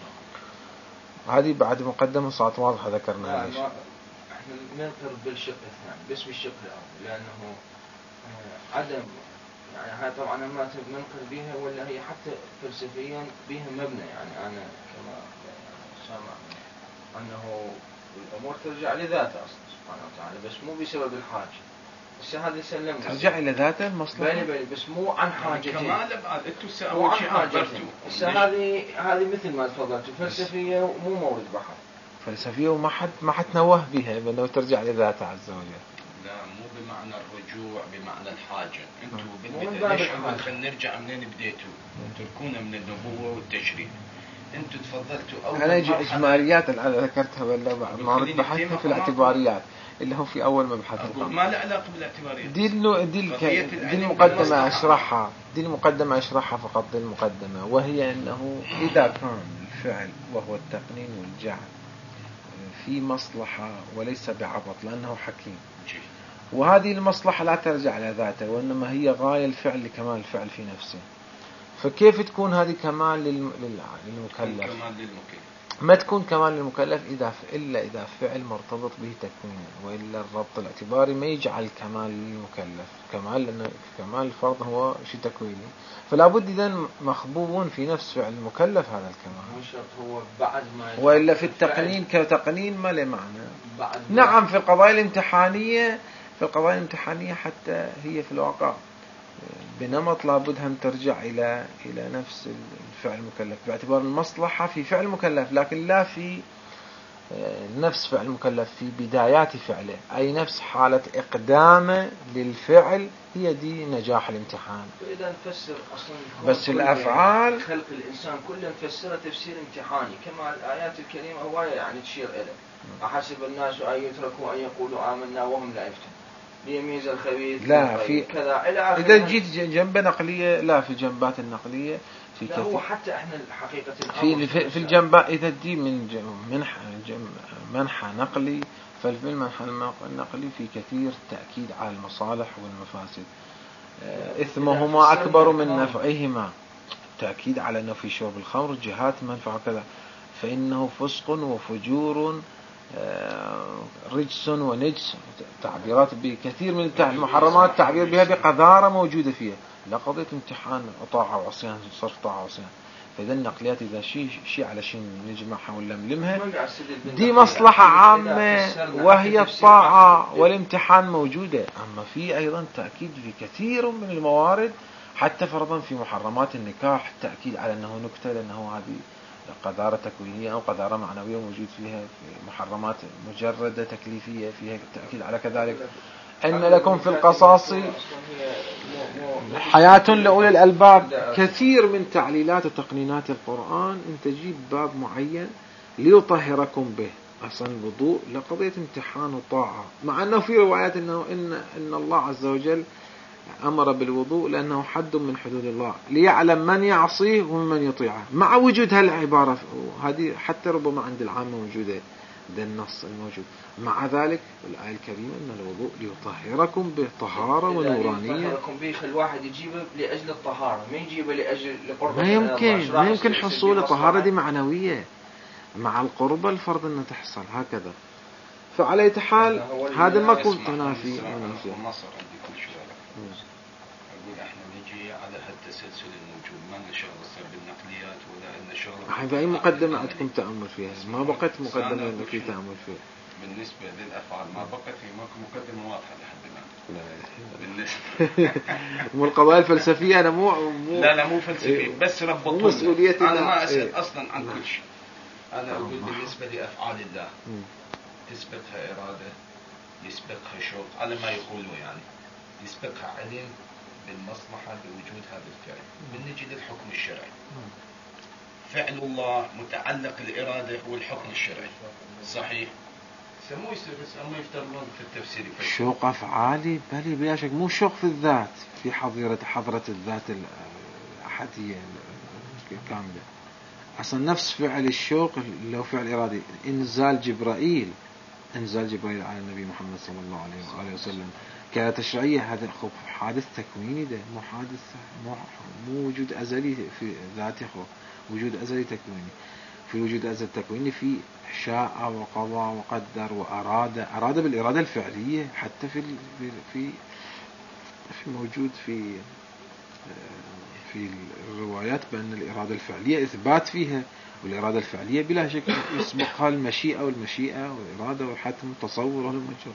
هذه بعد مقدمة صارت واضحة ذكرناها. احنا ننقر بالشق الثاني باسم الشق الاول لانه عدم يعني هاي طبعا ما ننقر بها ولا هي حتى فلسفيا بها مبنى. يعني انا كما سامع انه الامور ترجع لذاتها اصلا سبحانه وتعالى بس مو بسبب الحاجه. هذا سلمنا ترجع الى ذاته المصلحه بل بس مو عن حاجتين. كمال بعد انتم سأول شيء عبرتوا. هذه مثل ما تفضلتوا فلسفيه ومو مورد بحر. فلسفيه وما حد نوه بها بانه ترجع لذاته عز وجل. لا مو بمعنى الرجوع بمعنى الحاجه. انتم بالبدايه خلينا نرجع منين بديتوا. انتم تكونوا من النبوه والتشريع. انتم تفضلتوا انا اجماليات اللي ذكرتها ولا معرض بحثها في الاعتباريات اللي هو في اول مبحث. ما له علاقه بالاعتباريات. دي المقدمه اشرحها. دي المقدمه اشرحها فقط. دي المقدمه وهي انه اذا كان الفعل وهو التقنين والجعل في مصلحه وليس بعبط لانه حكيم، وهذه المصلحه لا ترجع على ذاته وانما هي غايه الفعل لكمال الفعل في نفسه، فكيف تكون هذه كمال للمكلف؟ ما تكون كمال للمكلف إلا إذا فعل مرتبط به تكوين، وإلا الربط الاعتباري ما يجعل كمال للمكلف كمال، لأن كمال الفرض هو شيء تكويني، فلا بد إذن مخبوب في نفس فعل المكلف هذا الكمال. هو بعد ما وإلا في التقنين كتقنين ما له معنى. نعم في القضايا الامتحانية حتى هي في الواقع بنمط لابد هم ترجع إلى نفس الفعل المكلف، باعتبار المصلحة في فعل مكلف لكن لا في نفس فعل المكلف في بدايات فعله، أي نفس حالة إقدامه للفعل هي دي نجاح الامتحان. فإذا نفسر أصلا بس الأفعال خلق الإنسان كله نفسره تفسير امتحاني، كما الآيات الكريمة هواية يعني تشير إليه. أحسب الناس أن يتركوا أن يقولوا آمنا وهم لا يفتنون ليميز الخبيث لا في كذا إلى آخره. إذا جيت جنب نقلية، لا في جنبات النقلية في لا هو حتى إحنا الحقيقة في الجنبات إذا دي من منحى نقلي، ففي المنحى النقلي في كثير تأكيد على المصالح والمفاسد، إثمهما أكبر من نفعهما، تأكيد على أنه في شرب الخمر جهات منفعة كذا، فإنه فسق وفجور رجس ونجس، تعبيرات بكثير من المحرمات تعبير بها بقذارة موجودة فيها، لا قضية امتحان طاعة وعصيان صرف طاعة وعصيان. فإذا النقليات إذا شيء على شيء نجمعها ونلملمها دي مصلحة عامة وهي الطاعة والامتحان موجودة. أما في أيضا تأكيد في كثير من الموارد، حتى فرضا في محرمات النكاح تأكيد على أنه نكتة، لأنه هذه قذارة تكوينية أو قذارة معنوية موجود فيها، في محرمات مجردة تكليفية فيها تأكيد على كذلك. أن لكم في القصاص حياة لأولي الألباب. كثير من تعليلات وتقنينات القرآن أن تجيب باب معين ليطهركم به. أصلا الوضوء لقضية امتحان وطاعة، مع أنه في روايات أنه إن الله عز وجل أمر بالوضوء لأنه حد من حدود الله ليعلم من يعصيه ومن يطيعه، مع وجود هالعبارة هذه حتى ربما عند العامة موجودة ده النص الموجود. مع ذلك الآية الكريمة أن الوضوء ليطهركم به طهارة ونورانية. ليطهركم به الواحد يجيبه لأجل الطهارة، ما يجيبه لأجل لقربة. ما يمكن حصول الطهارة دي معنوية مع القربة الفرض أن تحصل هكذا. فعلى حال هذا ما كنت تنافي. أقول إحنا نجي على هالتسلسل الموجود، ما نشغل صار بالنقليات ولا نشغل. هذا أي مقدمة عندكم تأمل فيها؟ ما بقت مقدمة عندك تأمل فيها. بالنسبة للأفعال ما بقت هي مقدمة واضحة لحد الآن. بالنسبة مو القضايا الفلسفية أنا لا مو فلسفية، بس ربطوا مسؤوليتي. أنا ما أسأل أصلا عن كل شيء. أنا أقول بالنسبة لأفعال الله تسبقها إرادة، يسبقها شوق على ما يقولوا يعني، يسبقها علم بالمصلحة بوجود هذا الفعل. بنجي للحكم الشرعي، فعل الله متعلق الإرادة هو الحكم الشرعي صحيح. سموه يفترضون في التفسير شوق أفعالي بلي بلا شك، مو شوق في الذات في حضرة الذات الأحدية كاملة. أصلا نفس فعل الشوق لو فعل إرادي، إنزال جبرائيل على النبي محمد صلى الله عليه وآله وسلم كتشريعية، هذا حادث تكويني، ده مو حادث مو وجود أزلي في ذاته، وجود أزلي تكويني. في الوجود الأزلي التكويني في شاء وقضى وقدر وأراد بالإرادة الفعلية، حتى في موجود في الروايات بأن الإرادة الفعلية إثبات فيها، والإرادة الفعلية بلا شك يسبقها المشيئة والإرادة والحتم تصور والمجرد.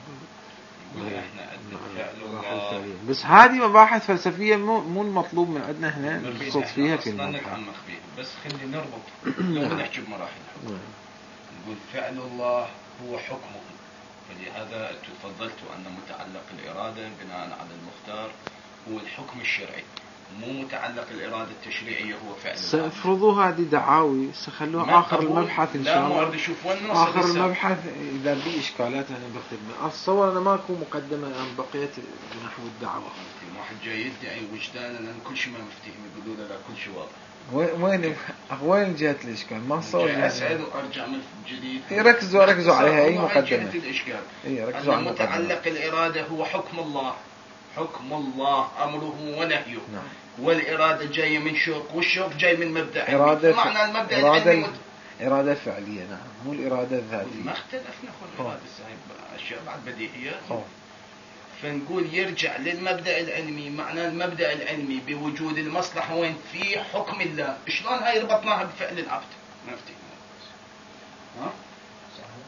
بس هذه مباحث فلسفية مو المطلوب من عندنا هنا نخوض فيها في الموضوع. بس خلي نربط لو نحكي بمراحل. نقول فعل الله هو حكمه، فلهذا تفضلت أن متعلق الإرادة بناء على المختار هو الحكم الشرعي، مو متعلق الإرادة التشريعية هو فعل. سأفرضوا هذه دعاوي سخلوها آخر المبحث إن شاء الله. آخر المبحث إذا بي إشكالات أنا بخدمة. أتصور أنا ماكو مقدمة الآن بقيت بنحو الدعوة. واحد جاي يدعي وجدانا لأن كل شيء ما مفتهم يقولوا لا كل شيء واضح. وين جاءت الإشكال؟ ما صار. أسأل وأرجع من جديد. ركزوا عليها أي مقدمة. الإشكال. ركزوا على متعلق الإرادة هو حكم الله. حكم الله أمره ونهيه. نعم. والإرادة جاية من شوق، والشوق جاي من مبدأ. معنى المبدأ إرادة فعلية. نعم. مو الإرادة الذاتية. ما اختلفنا في الإرادة أشياء بعد بديهية. فنقول يرجع للمبدأ العلمي. معنى المبدأ العلمي بوجود المصلحة وين في حكم الله. شلون هاي ربطناها بفعل العبد؟ ما افتهم.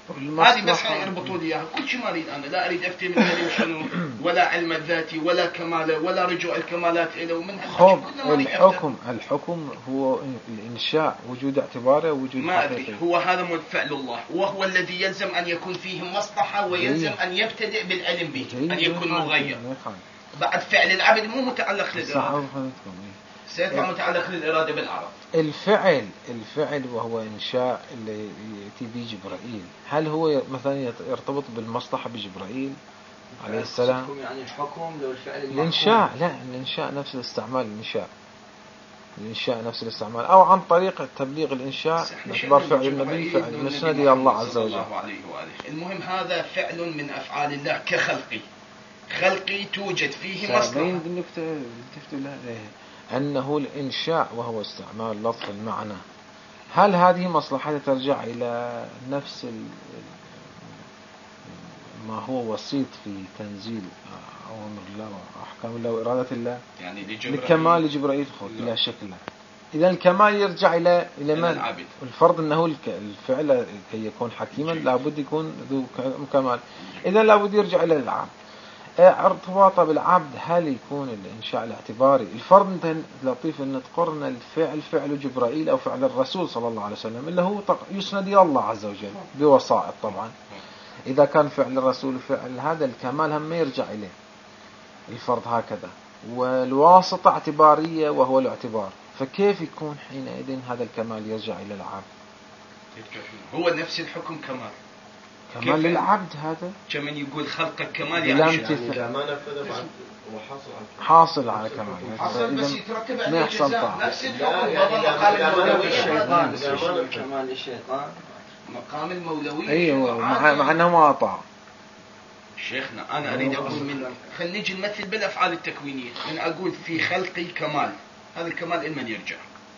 هذه بس يربطوا لي اياها. كل شيء ما اريد انا، لا اريد افتي من علم شنو ولا علم الذاتي ولا كماله ولا رجوع الكمالات له ومن الحكم هو الانشاء، وجود اعتباره وجود ما ادري. هو هذا فعل الله، وهو الذي يلزم ان يكون فيه مصلحه ويلزم ان يبتدئ بالعلم به، ان يكون مغير. بعد فعل العبد مو متعلق للاراده، سيطلع متعلق للاراده بالعرب. الفعل وهو انشاء اللي ياتي به جبرائيل، هل هو مثلا يرتبط بالمصلحه بجبرائيل عليه السلام؟ يعني الحكم لو الفعل الانشاء، لا الانشاء نفس الاستعمال، الانشاء نفس الاستعمال، او عن طريق تبليغ الانشاء باعتبار فعل النبي فعل مسند الى الله عز وجل. المهم هذا فعل من افعال الله خلقي توجد فيه مصلحه. أنه الإنشاء وهو استعمال لفظ المعنى، هل هذه مصلحة ترجع إلى نفس ما هو وسيط في تنزيل أوامر الله وأحكام الله وإرادة الله، يعني لكمال جبرائيل لا شك له. إذا الكمال يرجع إلى من؟ الفرض أنه الفعل كي يكون حكيما لابد يكون ذو كمال، إذا لابد يرجع إلى العبد. ارتباطه بالعبد هل يكون الإنشاء الاعتباري؟ الفرض انت لطيف ان تقرن الفعل فعل جبرائيل او فعل الرسول صلى الله عليه وسلم اللي هو يسند الى الله عز وجل بوسائط. طبعا اذا كان فعل الرسول فعل هذا الكمال هم ما يرجع اليه الفرض هكذا، والواسطة اعتبارية وهو الاعتبار، فكيف يكون حينئذ هذا الكمال يرجع الى العبد؟ هو نفس الحكم كمال للعبد. هذا كمن يقول خلقك كمال، يعني إذا ما نفذ بعد حاصل على كمال، حاصل بس يترتب عليه جزاء. نفس الحكم كمال الشيطان مقام المولوية. أيوة، مع أنه ما أطاع. شيخنا أنا أريد أقول خلينا نجي نمثل بالأفعال التكوينية. من أقول في خلقي كمال، هذا الكمال لمن يرجع؟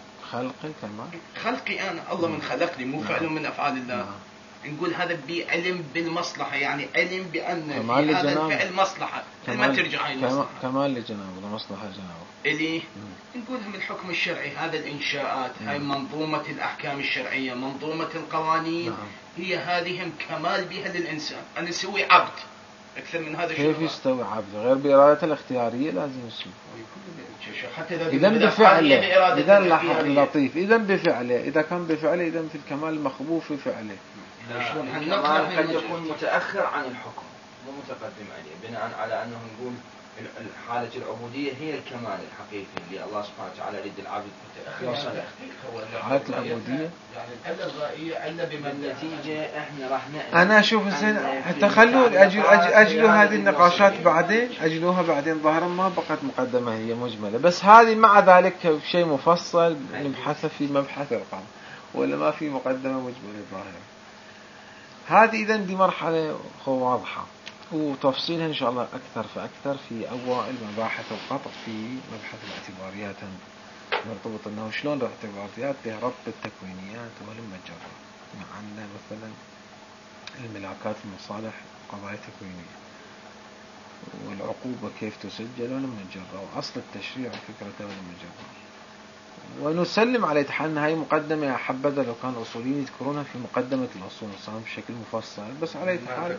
خلقي أنا، الله من خلقني، مو فعل من أفعال الله. نقول هذا بعلم بالمصلحة، يعني علم بأن في هذا الفعل مصلحة، لما ترجع هاي المصلحة كمال لجنابه ومصلحة جنابه إليه. نقولها من الحكم الشرعي، هذا الإنشاءات هاي منظومة الأحكام الشرعية، منظومة القوانين، هي هذه كمال بها للإنسان أن يسوي عبد. أكثر من هذا كيف يستوي عبد غير بإرادة الاختيارية؟ لازم يسوي. إذا بفعله، إذا لطيف، إذا بفعله، إذا كان بفعله، إذا في الكمال مخبوء في فعله. الكمال قد يكون متأخر عن الحكم مو متقدم عليه، بناء على أنه نقول حالة العبودية هي الكمال الحقيقي اللي الله سبحانه وتعالى يريد العبد يوصل له. حالة العبودية يعني العلة الرائية علة بالنتيجة إحنا راح أنا أشوف حتى خلوا أجلوا هذه النقاشات بعدين، أجلوها بعدين، ظاهرا ما بقت مقدمة هي مجملة، بس هذه مع ذلك شيء مفصل نبحثه في مبحث القام، ولا ما في مقدمة مجملة ظاهرة. هذه إذن دي مرحلة واضحة، وتفصيلها إن شاء الله أكثر فأكثر في أوائل مباحث القطع في مبحث الاعتباريات، مرتبط أنه شلون الاعتباريات بها ربط التكوينيات والمجرة، عندنا مثلا الملاكات المصالح قضايا تكوينية، والعقوبة كيف تسجل والمجرة، وأصل التشريع فكرة والمجرة. ونسلم على إتحان هاي مقدمة يا حبذا لو كان أصوليين يذكرونها في مقدمة الأصول الصام بشكل مفصل، بس على إتحان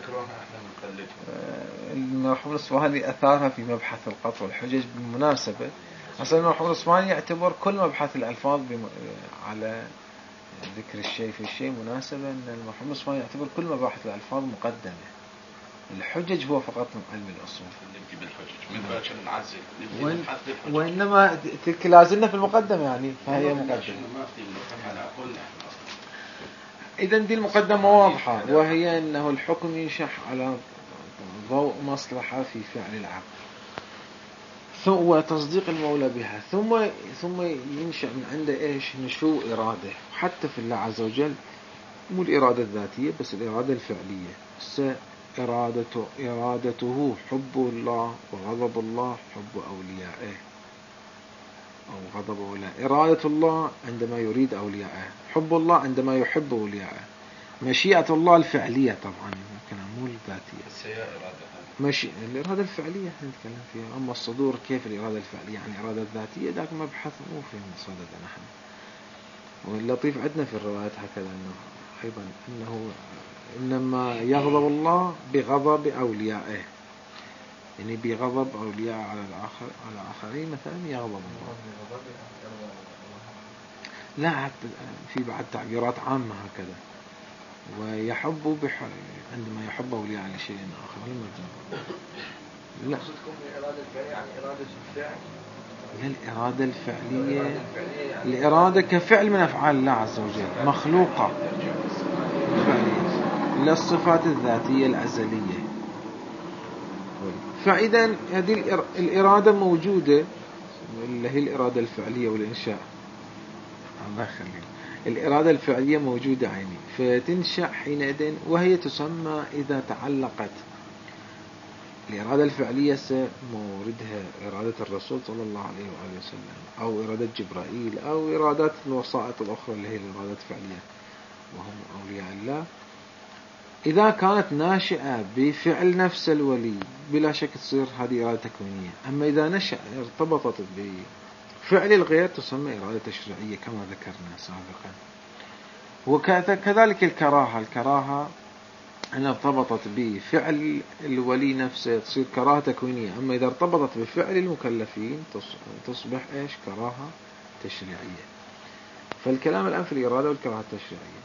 المرحوم الإصفهاني أثارها في مبحث القطع والحجج. بالمناسبة أصلا المرحوم الإصفهاني يعتبر كل مبحث الألفاظ على ذكر الشيء في الشيء مناسبة، أن المرحوم الإصفهاني يعتبر كل مباحث الألفاظ مقدمة، الحجج هو فقط علم الأصول. وإنما لازلنا في المقدمة يعني، فهي مقدمة. إذن دي المقدمة واضحة، وهي أنه الحكم ينشح على ضوء مصلحة في فعل العبد، وتصديق المولى بها، ثم ينشأ من عنده إيش؟ نشوء إرادة، حتى في الله عز وجل مو الإرادة الذاتية بس الإرادة الفعلية. إرادته حب الله وغضب الله حب أوليائه، أو غضب أوليائه. إرادة الله عندما يريد أوليائه، حب الله عندما يحب أوليائه. مشيئة الله الفعلية طبعا، مو الذاتية، الإرادة الفعلية نتكلم فيها. أما الصدور كيف الإرادة الفعلية يعني الإرادة الذاتية، ذاك مبحث مو في صددنا نحن. واللطيف عندنا في الروايات هكذا أنه أيضا أنه إنما يغضب الله بغضب أوليائه، يعني بغضب أولياء على آخرين مثلا يغضب الله. لا حتى في بعد تعبيرات عامة هكذا، ويحب عندما يحب أولياء على شيء آخر. لا الإرادة الفعلية يعني إرادة الفعل. لا، الإرادة الفعلية الإرادة كفعل من أفعال الله عز وجل مخلوقة فعلية للصفات الذاتية الأزلية. فإذا هذه الإرادة موجودة اللي هي الإرادة الفعلية والإنشاء. الله يخليك، الإرادة الفعلية موجودة عيني، فتنشأ حينئذ، وهي تسمى إذا تعلقت الإرادة الفعلية موردها إرادة الرسول صلى الله عليه وآله وسلم، أو إرادة جبرائيل، أو إرادات الوسائط الأخرى اللي هي الإرادات الفعلية وهم أولياء الله. إذا كانت ناشئة بفعل نفس الولي بلا شك تصير هذه إرادة تكوينية. أما إذا نشأ ارتبطت بفعل الغير تسمى إرادة تشريعية كما ذكرنا سابقا. وكذلك الكراهة أن ارتبطت بفعل الولي نفسه تصير كراهة تكوينية. أما إذا ارتبطت بفعل المكلفين تصبح إيش؟ كراهة تشريعية. فالكلام الآن في الإرادة والكراهة التشريعية.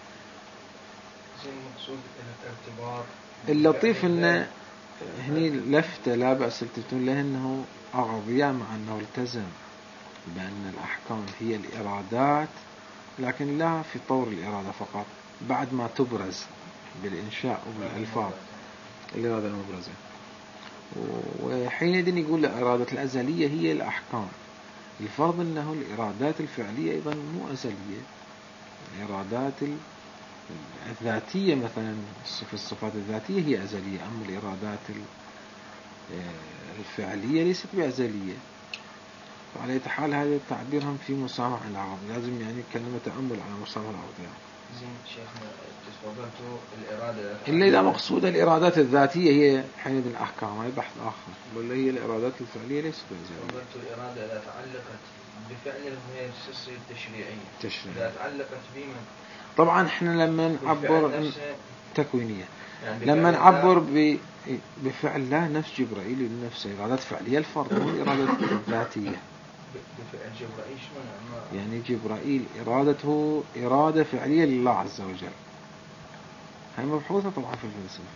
المقصود الارتباط. اللطيف أن هني لفتة لا بأس تلتفتون له أنه أغضياء مع أنه التزم بأن الأحكام هي الإرادات، لكن لا في طور الإرادة فقط، بعد ما تبرز بالإنشاء وبالألفاظ الإرادة المبرزة. وحينئذ يقول الإرادة الأزلية هي الأحكام. الفرض أنه الإرادات الفعلية أيضا مو أزلية، الإرادات الذاتية مثلا في الصفات الذاتية هي أزلية، أما الإرادات الفعلية ليست بأزلية. فعلى حال هذا التعبير هم في مسامح العرب، لازم يعني كلمة تأمل على مسامح العرب يعني. زين شيخنا تفضلتوا الإرادة إلا إذا مقصود الإرادات الذاتية هي حينئذ الأحكام، هاي بحث آخر. ولا هي الإرادات الفعلية ليست بأزلية. تفضلتوا الإرادة إذا تعلقت بفعل الغير تصير تشريعية. إذا تعلقت بمن؟ طبعا احنا لما نعبر تكوينية، يعني لما نعبر بفعل الله نفس جبرائيل نفس إرادات فعلية الفرد مو الإرادة الذاتية. بفعل جبرائيل شلون؟ يعني جبرائيل إرادته إرادة فعلية لله عز وجل، هاي مبحوثة طبعا في الفلسفة.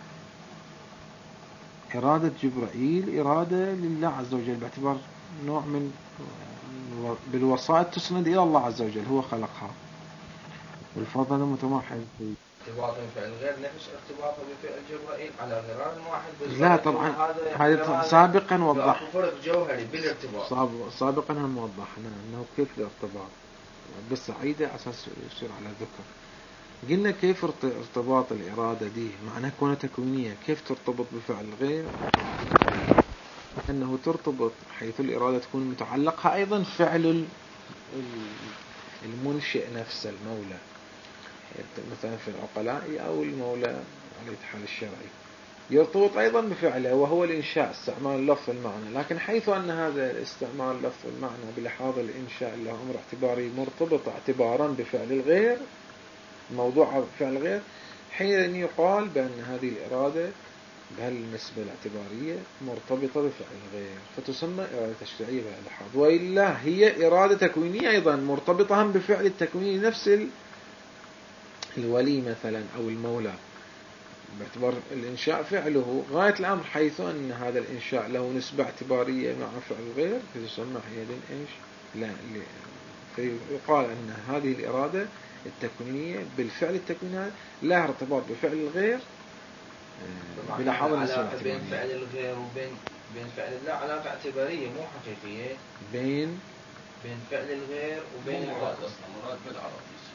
إرادة جبرائيل إرادة لله عز وجل باعتبار نوع من بالوسائط تسند إلى الله عز وجل، هو خلقها، والفرض هذا متماحل في ارتباط بفعل غير نفس ارتباطه بفعل جبرائيل على غرار واحد. لا طبعا هذا سابقا وضح فرق جوهري بالارتباط. سابقا هم وضحنا أنه كيف الارتباط بس عيدة أساس يصير على ذكر. قلنا كيف ارتباط الإرادة دي معناها كونها تكوينية، كيف ترتبط بفعل غير؟ أنه ترتبط حيث الإرادة تكون متعلقها أيضا فعل المنشئ نفسه المولى، مثلا في العقلاء أو المولى على الحال الشرعي يرتبط أيضا بفعله وهو الإنشاء، استعمال اللفظ والمعنى. لكن حيث أن هذا الاستعمال اللفظ والمعنى بلحاظ الإنشاء له أمر اعتباري مرتبط اعتبارا بفعل الغير، موضوع فعل الغير، حين يقال بأن هذه الإرادة بهالنسبة الاعتبارية مرتبطة بفعل الغير فتسمى إرادة تشريعية بهاللحاظ. وإلا هي إرادة تكوينية أيضا مرتبطة هم بفعل التكوين نفس الولي مثلا أو المولى، باعتبار الإنشاء فعله غاية الأمر، حيث أن هذا الإنشاء له نسبة اعتبارية مع فعل الغير فتسمى حينئذ إيش؟ لا فيقال أن هذه الإرادة التكوينية بالفعل التكويني لا ارتباط بفعل الغير بلحاظ العلاقة بين فعل الغير وبين فعل الله علاقة اعتبارية مو حقيقية، بين فعل الغير وبين مراد بالعرب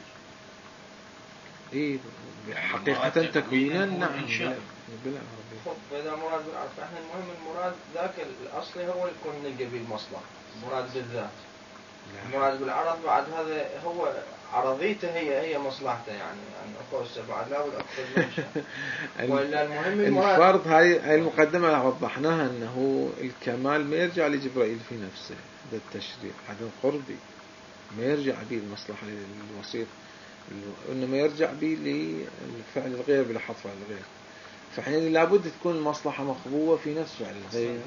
إيه حقيقة تكوينا نعم بالعربي. فإذا مراد بالعرب فإحنا المهم المراد ذاك الأصلي هو يكون نلقى بالمصلحة، مراد بالذات. المراد بالعرض بعد هذا هو عرضيته هي مصلحته يعني أخوص بعد لا والأخوص ولا المهم الفرض هاي المقدمة وضحناها أنه الكمال ما يرجع لجبرائيل في نفسه، هذا التشريع هذا القربي ما يرجع به المصلحة للوسيط إنما يرجع به للفعل الغير بلحظ فعل الغير. فحين لابد تكون المصلحة مخبوة في نفس فعل الغير.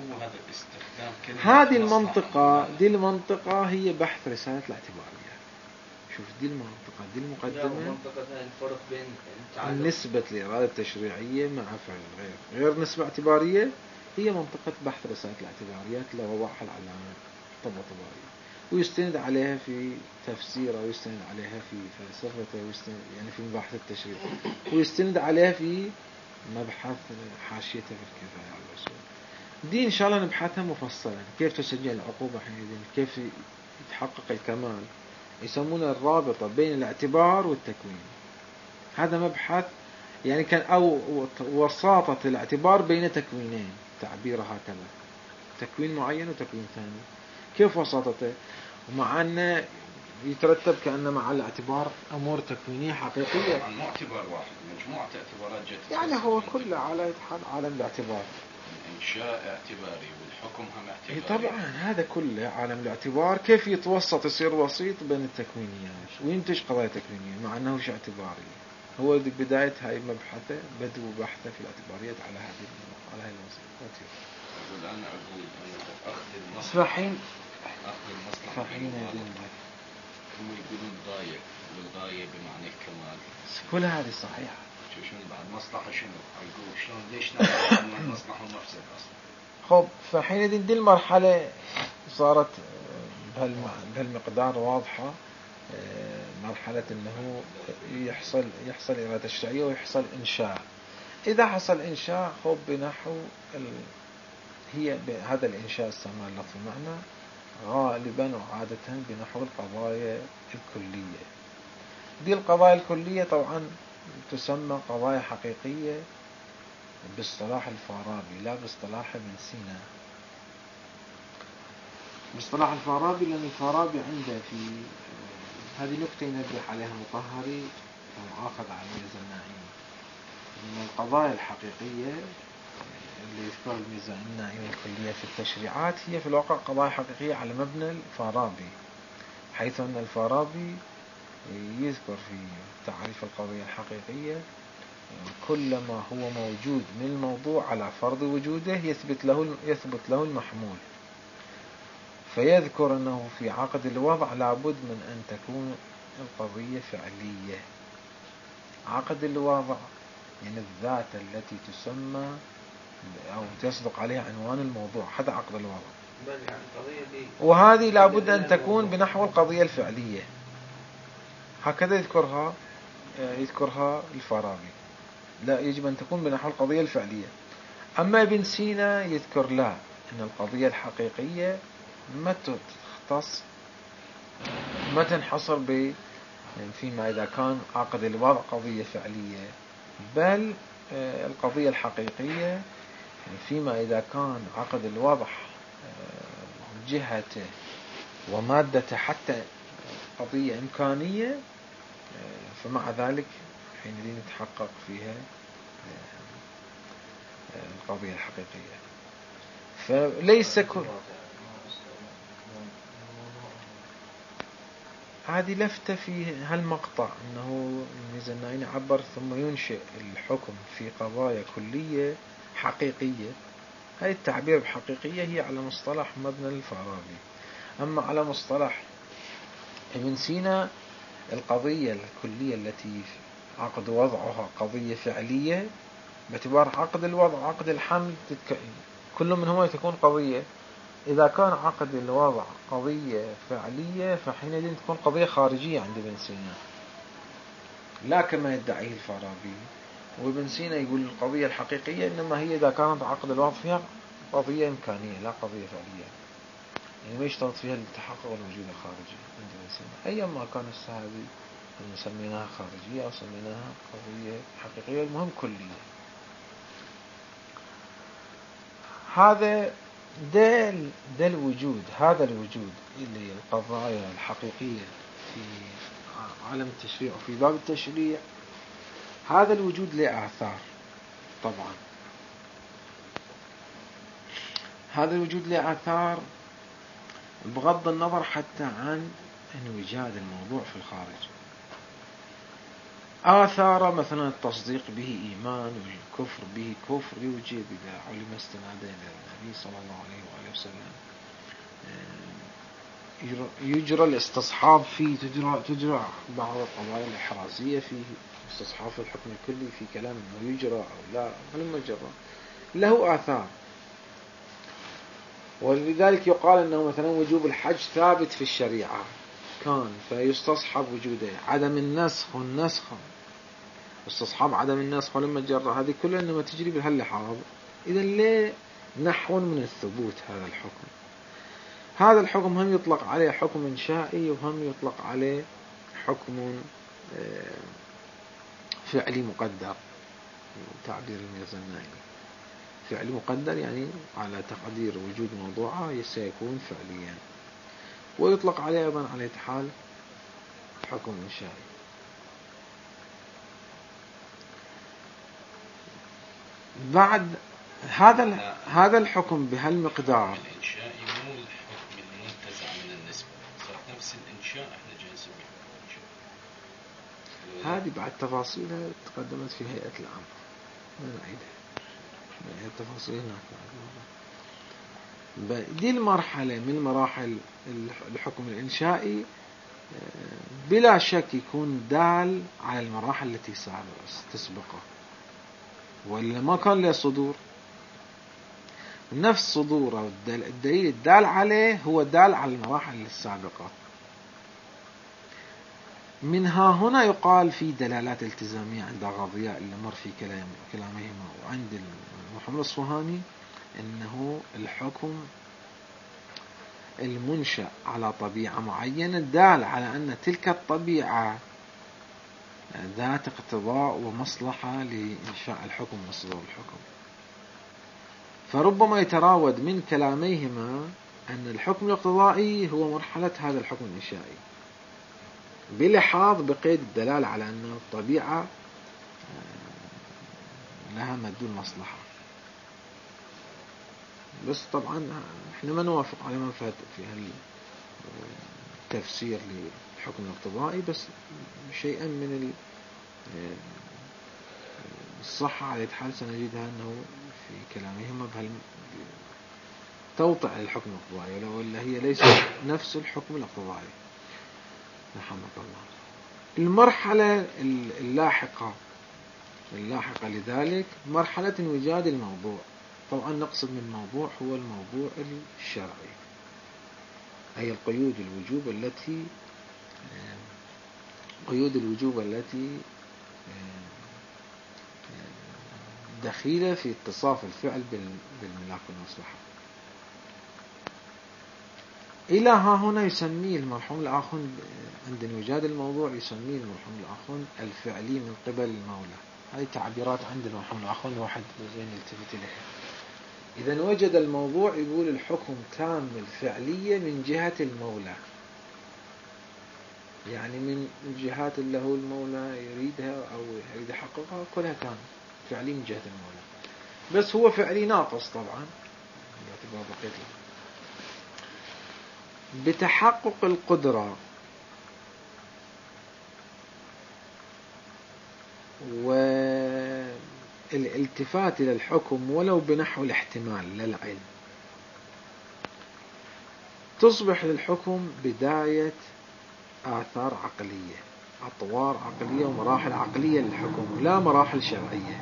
هذه المنطقة دي المنطقة هي بحث رسالة الاعتبارية. شوف دي المنطقة دي المقدمة الفرق بين نسبة الإرادة التشريعية مع فعل الغير غير نسبة اعتبارية، هي منطقة بحث رسالة الاعتباريات اللي وضعها العلامة الطباطبائي، ويستند عليها في تفسيره، ويستند عليها في فلسفته، ويستند يعني في مباحث التشريع، ويستند عليها في مبحث حاشيته في الكفاية على الأصول. دي إن شاء الله نبحثها مفصلا، كيف تسجل العقوبة حينئذ، كيف يتحقق الكمال، يسمونه الرابطة بين الاعتبار والتكوين. هذا مبحث يعني كان أو وساطة الاعتبار بين تكوينين، تعبير هكذا، تكوين معين وتكوين ثاني، كيف وساطته، ومع أن يترتب كأن مع الاعتبار أمور تكوينية حقيقية. عن اعتبار واحد، مجموعة اعتبارات جت يعني هو كله على عالم الاعتبار، الإنشاء اعتباري والحكم هم اعتباري. طبعا هذا كله عالم الاعتبار، كيف يتوسط، يصير وسيط بين التكوينيات وينتج قضايا تكوينية مع أنه مش اعتباري. هو بداية هاي مبحثه، بدو بحثه في الاعتباريات على هاي الوسيط. الآن أقول أن أخذ المصلحة فحين هم يقولون ضايع، والغاية بمعنى الكمال. كل هذه صحيحة. شنو بعد مصلحة شنو؟ أقول شلون ليش نعرف أن المصلحة مفسد أصلا؟ خب فحين دي المرحلة صارت بهالمقدار واضحة، مرحلة أنه يحصل إرادة تشريعية ويحصل إنشاء. إذا حصل إنشاء خب بنحو هي هذا الإنشاء السماء اللفظ معنى غالبا وعادة بنحو القضايا الكلية. دي القضايا الكلية طبعا تسمى قضايا حقيقية باصطلاح الفارابي، لا باصطلاح ابن سينا. باصطلاح الفارابي لأن الفارابي عنده في هذه نكتة ينبه عليها مطهري ومؤاخذ على الميزة الناعمي، من القضايا الحقيقية اللي يذكر الميزة الناعمي الكلية في التشريعات هي في الواقع قضايا حقيقية على مبنى الفارابي، حيث أن الفارابي يذكر في تعريف القضية الحقيقية كل ما هو موجود من الموضوع على فرض وجوده يثبت له المحمول، فيذكر أنه في عقد الوضع لابد من أن تكون القضية فعلية. عقد الوضع يعني الذات التي تسمى أو تصدق عليها عنوان الموضوع، هذا عقد الوضع، وهذه لابد أن تكون بنحو القضية الفعلية. هكذا يذكرها الفارابي، لا يجب أن تكون بنحو القضية الفعلية. أما ابن سينا يذكر لا، أن القضية الحقيقية ما تنحصر فيما إذا كان عقد الوضع قضية فعلية، بل القضية الحقيقية فيما إذا كان عقد الوضع جهته ومادته حتى قضية إمكانية، فمع ذلك حينئذ يتحقق فيها القضية الحقيقية. فليس كل هذه لفتة في هالمقطع أنه الميزانين عبر ثم ينشئ الحكم في قضايا كلية حقيقية. هاي التعبير بحقيقية هي على مصطلح مبنى الفارابي. أما على مصطلح ابن سينا القضية الكلية التي عقد وضعها قضية فعلية باعتبار عقد الوضع عقد الحمل كل منهما تكون قضية. إذا كان عقد الوضع قضية فعلية فحينئذ تكون قضية خارجية عند ابن سينا، لا كما يدعيه الفارابي. وابن سينا يقول القضية الحقيقية إنما هي إذا كانت عقد الوضع فيها قضية إمكانية لا قضية فعلية، يعني ما يشترط فيها التحقق والوجود الخارجي عند ابن سينا. أيما كان هذه سميناها خارجية أو سميناها قضية حقيقية، المهم كلية. هذا الوجود، هذا الوجود اللي القضايا الحقيقية في عالم التشريع وفي باب التشريع، هذا الوجود له آثار. طبعا هذا الوجود له آثار بغض النظر حتى عن انوجاد الموضوع في الخارج. آثار مثلا التصديق به إيمان والكفر به كفر يوجب إذا علم استنادا إلى النبي صلى الله عليه وآله وسلم يجرى الاستصحاب فيه، تجرى بعض القضايا الإحرازية فيه، استصحاب الحكم الكلي في كلام أنه يجرى أو لا، فلما جرى له آثار. ولذلك يقال أنه مثلا وجوب الحج ثابت في الشريعة كان، فيستصحب وجوده. عدم النسخ والنسخ، استصحاب عدم النسخ ولما جرى، هذه كلها إنما تجري بهاللحاظ. إذا ليه نحو من الثبوت هذا الحكم؟ هذا الحكم هم يطلق عليه حكم إنشائي وهم يطلق عليه حكم فعلي مقدر، تعبير الميرزا النائي. فعلي مقدر يعني على تقدير وجود موضوعه سيكون فعليا، ويطلق عليه أيضا على حال حكم إنشائي. بعد هذا الحكم بهالمقدار الإنشائي مو الحكم المنتزع من النسبة، صار نفس الإنشاء احنا جاي نسميه إنشاء. هذه بعد تفاصيلها تقدمت في هيئة الأمر، ما نعيدها، التفاصيل هناك. دي المرحلة من مراحل الحكم الإنشائي بلا شك يكون دال على المراحل التي تسبقه، ولا ما كان له صدور. نفس صدوره الدليل الدال عليه هو دال على المراحل السابقة. منها هنا يقال في دلالات التزامية عند غضياء اللي مر في كلامهما، وعند محمد الأصفهاني أنه الحكم المنشأ على طبيعة معينة دال على أن تلك الطبيعة ذات اقتضاء ومصلحة لإنشاء الحكم وصدور الحكم. فربما يتراود من كلاميهما أن الحكم الاقتضائي هو مرحلة هذا الحكم الإنشائي، بلحاظ بقيد الدلالة على أن الطبيعة لها مدلول مصلحة. بس طبعا احنا ما نوافق على من فات في التفسير للحكم الاقتضائي، بس شيئا من الصحة على حال سنجدها أنه في كلامهما توطئ للحكم الاقتضائي، ولا هي ليست نفس الحكم الاقتضائي. رحمك الله. المرحلة اللاحقة لذلك مرحلة وجاد الموضوع. طبعا نقصد من الموضوع هو الموضوع الشرعي، أي قيود الوجوب التي دخيلة في اتصاف الفعل بالملاك والمصلحة. إلى ها هنا يسميه المرحوم الآخون عند وجاد الموضوع، يسميه المرحوم الآخون الفعلي من قبل المولى. هذه تعبيرات عند المرحوم الآخون واحد زين يلتفت إليها. إذا وجد الموضوع يقول الحكم تام الفعلية من جهة المولى، يعني من جهات اللي هو المولى يريدها أو يريد يحققها كلها تام فعلي من جهة المولى، بس هو فعلي ناقص طبعا باعتبار بقية له. بتحقق القدرة والالتفات إلى الحكم ولو بنحو الاحتمال للعلم، تصبح للحكم بداية آثار عقلية، أطوار عقلية ومراحل عقلية للحكم، لا مراحل شرعية.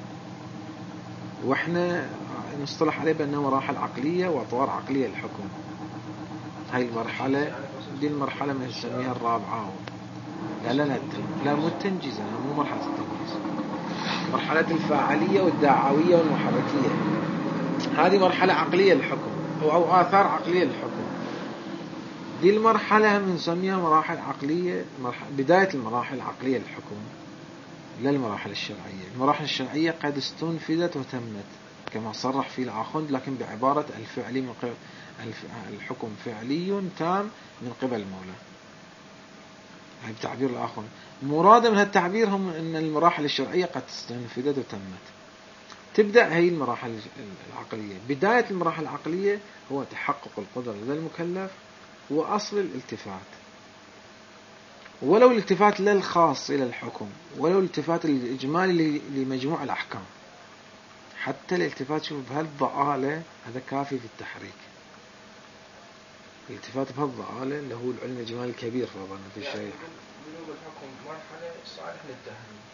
وإحنا نصطلح عليه بأنها مراحل عقلية وأطوار عقلية للحكم. هاي المرحلة دي المرحلة من نسميها الرابعة. لا مو التنجيز، مو مرحلة التنجيز، مرحلة الفاعلية والدعوية والمحركية. هذه مرحلة عقلية للحكم أو آثار عقلية للحكم. دي المرحلة من نسميها مراحل عقلية، بداية المراحل العقلية للحكم، لا المراحل الشرعية. المراحل الشرعية قد استنفذت وتمت كما صرح في الآخوند، لكن بعبارة الفعلي من قبل الحكم فعلي تام من قبل المولى. هذا بتعبير الآخوند. مراد من هالتعبير هم أن المراحل الشرعية قد استنفذت وتمت. تبدأ هي المراحل العقلية. بداية المراحل العقلية هو تحقق القدرة لدى المكلف وأصل الالتفات. ولو الالتفات للخاص إلى الحكم، ولو الالتفات الإجمالي لمجموع الأحكام، حتى الالتفات شوف بهالضآلة هذا كافي في التحريك. الالتفات بهالضآلة اللي هو العلم الإجمالي الكبير فرضا في الشريعة. بلوغ الحكم مرحلة صالح للتحريك.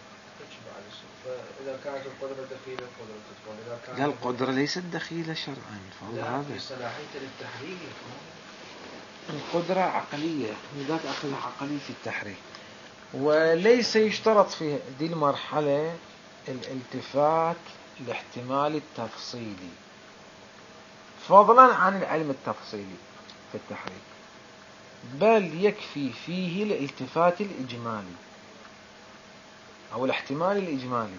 فإذا كانت القدرة دخيلة القدرة تدخل. إذا كانت لا القدرة ليست دخيلة شرعا. لا في صلاحية للتحريك. القدرة عقلية، ذات أخذ عقلي في التحريك، وليس يشترط في دي المرحلة الالتفات الاحتمال التفصيلي فضلا عن العلم التفصيلي في التحريك، بل يكفي فيه الالتفات الإجمالي أو الاحتمال الإجمالي،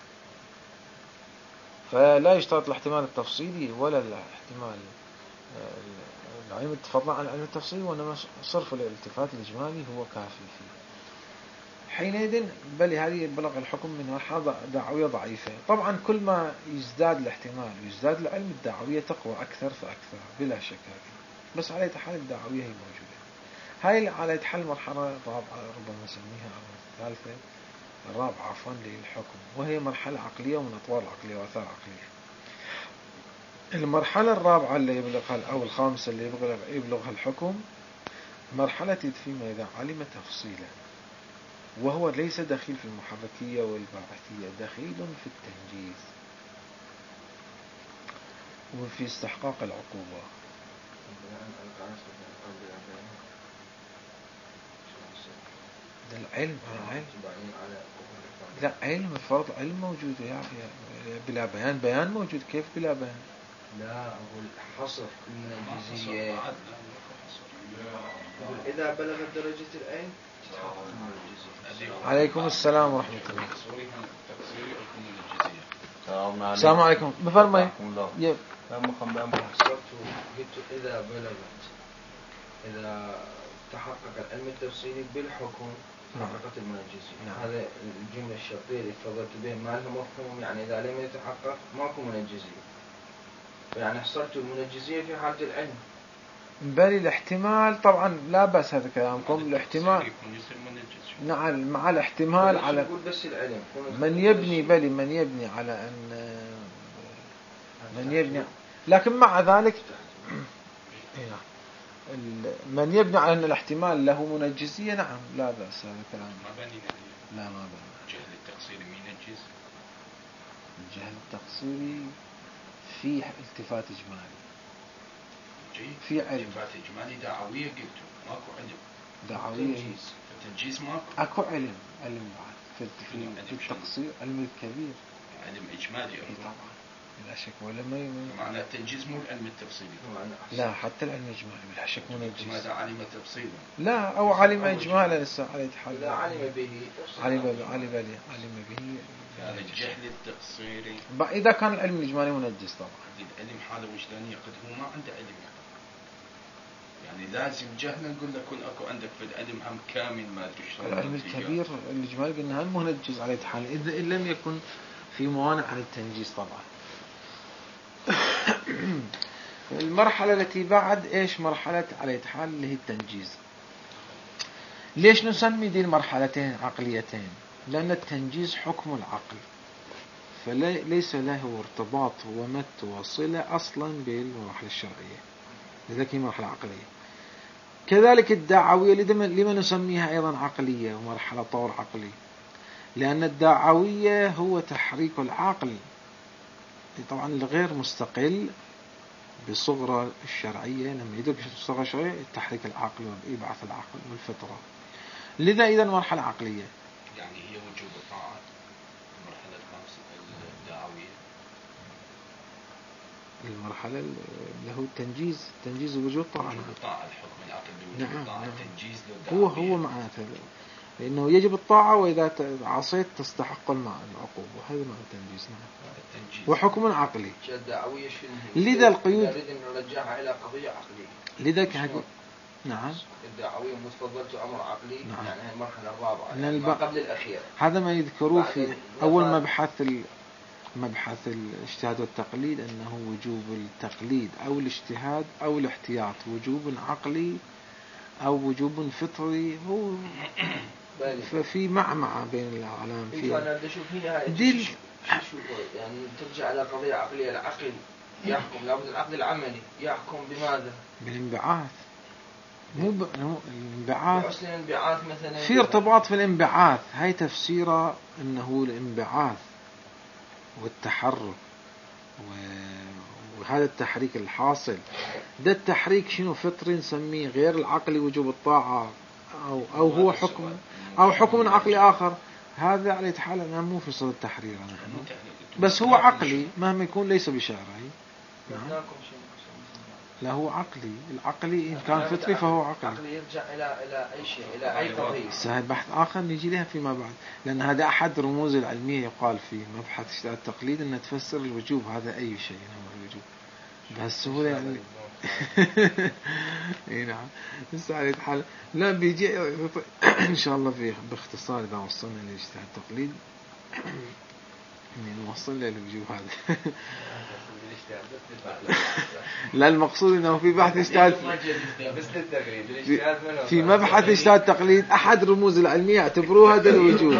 فلا يشترط الاحتمال التفصيلي ولا الاحتمال العلم فضلا عن العلم التفصيلي، وإنما صرف الالتفات الإجمالي هو كافي فيه. حينئذ بل هذه بلغ الحكم من مرحلة دعوية ضعيفة. طبعا كل ما يزداد الاحتمال ويزداد العلم الدعوية تقوى أكثر فأكثر بلا شك هذه، بس على حال الدعوية هي موجودة. هاي على حال مرحلة رابعة ربما نسميها أو الثالثة الرابعة عفوا للحكم، وهي مرحلة عقلية ومن أطوار العقلية وآثار عقلية. المرحلة الرابعة اللي يبلغها أو الخامسة اللي يبلغها الحكم مرحلة فيما إذا علم تفصيلا، وهو ليس دخيل في المحركية والباعثية، دخيل في التنجيز وفي استحقاق العقوبة. العلم لا علم فرض علم موجود يا بلا بيان، بيان موجود كيف بلا بيان؟ لا هو الحصر من الجزئية. إذا بلغت درجة العلم تتحقق من الجزئية. عليكم السلام ورحمة الله. السلام عليكم. بفرمي. قلت إذا بلغت، إذا تحقق العلم التفصيلي بالحكم تحققت المنجزية. هذا الجملة الشرطية اللي تفضلت به ما لها مفهوم، يعني إذا لم يتحقق ماكو منجزية، يعني حصرت المنجزية في حالة العلم. بل الاحتمال طبعا لا بأس هذا كلامكم، الاحتمال نعم مع الاحتمال على بس العلم من يبني بل من يبني على أن من يبني، لكن مع ذلك من يبني على أن الاحتمال له منجزية نعم لا بأس هذا كلام. ما بني لا ما بني. الجهل التقصيري ينجز. الجهل التقصيري فيه التفات إجمالي، في علم التفات إجمالي دعوية قلتوا ماكو علم دعوية التنجيز ماكو أكو علم بعد في التقصير علم الكبير علم إجمالي طبعا لا شك ولا ما معنى التنجيز مو العلم التفصيلي. لا حتى العلم الإجمالي بلا شك منجز. ماذا علم تفصيلا؟ لا أو علم إجمالا لسه على حال لا علم به علم به يعني الجهل التقصيري إذا كان العلم الإجمالي منجز طبعا. العلم حاله وجدانية قد هو ما عنده علم يعني لازم جهلا نقول لك كن أكو عندك في العلم هم كامل ما أدري شلون. العلم الكبير الإجمالي قلنا هم منجز على حال إذا إن لم يكن في موانع عن التنجيز طبعا. المرحلة التي بعد إيش مرحلة على حال اللي هي التنجيز. ليش نسمي دي المرحلتين عقليتين؟ لأن التنجيز حكم العقل، فليس له ارتباط ومت وصلة أصلا بالمراحل الشرعية، لذلك هي مرحلة عقلية. كذلك الدعوية لما نسميها أيضا عقلية ومرحلة طور عقلي، لأن الدعوية هو تحريك العقل طبعا الغير مستقل بصغرى الشرعية، لما يدرك الصغرى الشرعية تحريك العقل وإبعاث العقل والفطرة، لذا إذا مرحلة عقلية. يعني هي وجوب الطاعة المرحلة الخامسة الدعوية. المرحلة اللي هو تنجيز وجوب طاعة. وجوب الطاعة الحكم العقل بوجوب الطاعة التنجيز هو معناته لأنه يجب الطاعة وإذا عصيت تستحق العقوبة، هذا معنى التنجيز. نعم وحكم عقلي. لذا القيود نرجعها إلى قضية عقلية. لذا نعم الدعوية متفضلت أمر عقلي. نعم. يعني هي المرحلة الرابعة ما قبل الأخيرة. هذا ما يذكروه في أول مبحث الاجتهاد والتقليد، أنه وجوب التقليد أو الاجتهاد أو الاحتياط وجوب عقلي أو وجوب فطري، هو ففي معمعة بين الأعلام فيها. أنا بدي أشوف هنا شو يعني ترجع على قضية عقلية. العقل يحكم، لابد العقل العملي يحكم بماذا؟ بالانبعاث. مو الانبعاث، بأصل الانبعاث مثلا في ارتباط في الانبعاث. هاي تفسيره انه الانبعاث والتحرك وهذا التحريك الحاصل ده التحريك شنو فطري نسميه غير العقلي وجوب الطاعة أو هو حكم أو حكم عقلي آخر. هذا على حال أنا مو في صدد التحرير نحن، بس هو عقلي مهما يكون ليس بشرعي. لا هو عقلي. العقلي إن كان فطري فهو عقلي. عقلي يرجع إلى أي شيء، إلى أي قضية. سهل بحث آخر نيجي لها فيما بعد، لأن هذا أحد رموز العلمية يقال فيه مبحث اجتهاد التقليد أن تفسر الوجوب. هذا أي شيء هو الوجوب بهالسهولة يعني. اي نعم. بس على حال لا بيجي إن شاء الله في باختصار إذا وصلنا لاجتهاد التقليد نوصل للوجوب هذا. لا المقصود انه في بحث اجتهاد في مبحث اجتهاد التقليد احد رموز العلميه يعتبروها ده الوجوب.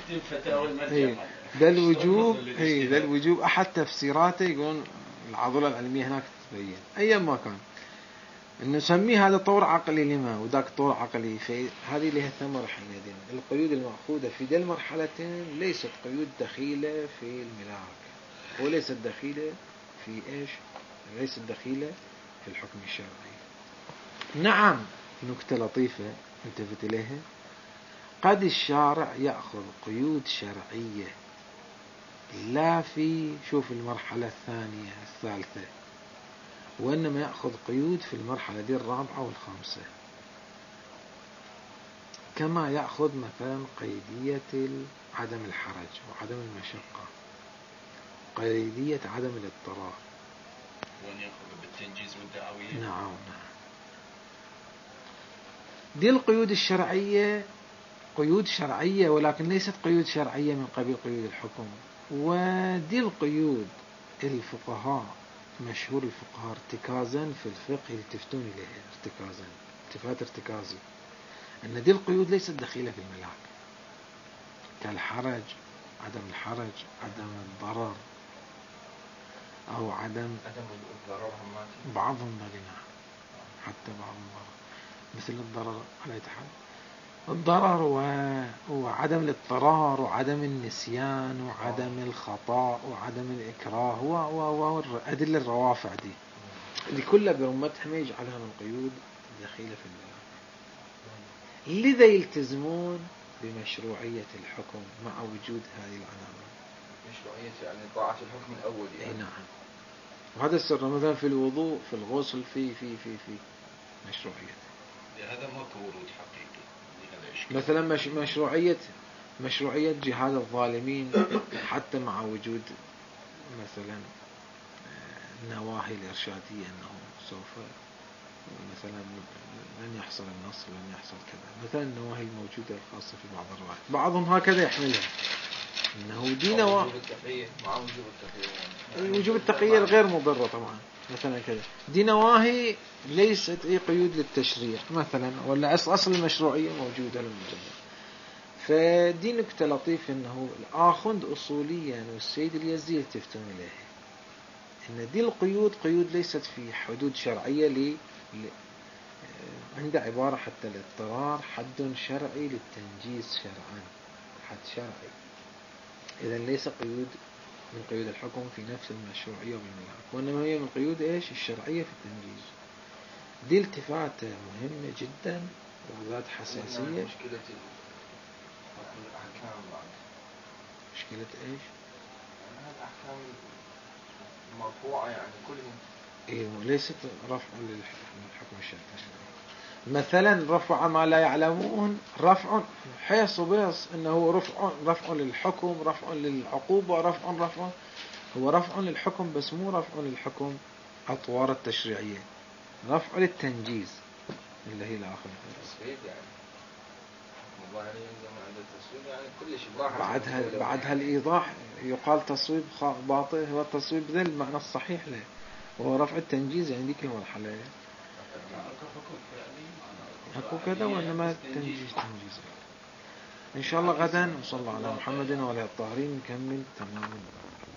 ده الوجوب، ده الوجوب احد تفسيراته. يقولون العضله العلميه هناك تبين ايا ما كان ان نسميه هذا طور عقلي لما وذاك طور عقلي. فهذه لها ثمر حينئذ. القيود المأخوذة في ذي المرحلتين ليست قيود دخيلة في الملاك، وليست دخيلة في إيش، ليست دخيلة في الحكم الشرعي. نعم نكتة لطيفة انتبهت إليها، قد الشارع يأخذ قيود شرعية لا في شوف المرحلة الثانية الثالثة، وإنما يأخذ قيود في المرحلة دي الرابعة والخامسة، كما يأخذ مثلا قيدية عدم الحرج وعدم المشقة، قيدية عدم الاضطرار، وأن يأخذ بالتنجيز والدعوية. نعم. دي القيود الشرعية قيود شرعية، ولكن ليست قيود شرعية من قبيل قيود الحكم. ودي القيود الفقهاء مشهور الفقهاء ارتكازا في الفقه يلتفتون إليها ارتكازا، التفات ارتكازي، أن دي القيود ليست دخيلة في الملاك، كالحرج، عدم الحرج، عدم الضرر، أو عدم الضرر. بعضهم ضرنا حتى بعضهم ضرر، مثل الضرر على تحل الضرر وعدم الاضطرار وعدم النسيان وعدم الخطأ وعدم الإكراه وأدلة الروافع دي كلها برمتها ما يجعلها من قيود دخيلة في الملاك. لذا يلتزمون بمشروعية الحكم مع وجود هذه العناوين. مشروعية يعني طاعة الحكم الأول يعني. نعم. وهذا السر مثلا في الوضوء في الغسل في في في في مشروعية. هذا ماكو ورود حقيقي. مثلا مشروعية جهاد الظالمين حتى مع وجود مثلا النواهي الإرشادية أنه سوف مثلا لن يحصل النصر لن يحصل كذا، مثلا النواهي الموجودة الخاصة في بعض الروايات بعضهم هكذا يحملها أنه دي نواهي مع وجوب التقية الغير مضرة طبعا مثلا كذا، دي نواهي ليست قيود للتشريع مثلا، ولا أصل المشروعية موجودة للمجمع. فدي نكتة لطيفة أنه الآخوند أصوليا والسيد اليزدي يلتفتون إليه أن دي القيود قيود ليست في حدود شرعية عند عبارة حتى الاضطرار حد شرعي للتنجيز شرعا، حد شرعي، إذا ليس قيود من قيود الحكم في نفس المشروعية والملاك، وإنما هي من قيود إيش الشرعية في التنجيز. دي التفاتة مهمة جدا وذات حساسية. مشكلة الأحكام بعد. مشكلة إيش؟ الأحكام مرفوعة يعني كلهم. إيه ليست رفع للحكم الشرعي. مثلا رفع ما لا يعلمون رفع حيث وبيص إنه رفع للحكم، رفع للعقوبة، رفع هو رفع للحكم، بس مو رفع للحكم أطوار التشريعية، رفع للتنجيز اللي هي الآخر. تصويب يعني يعني كل شيء بعدها الإيضاح يقال تصويب باطل، هو التصويب ذا المعنى الصحيح له، وهو رفع التنجيز يعني ذيك المرحلة. اكو كذا وانما تنجيز. ان شاء الله غدا وصلى على محمد وعلى الطاهرين نكمل تمام.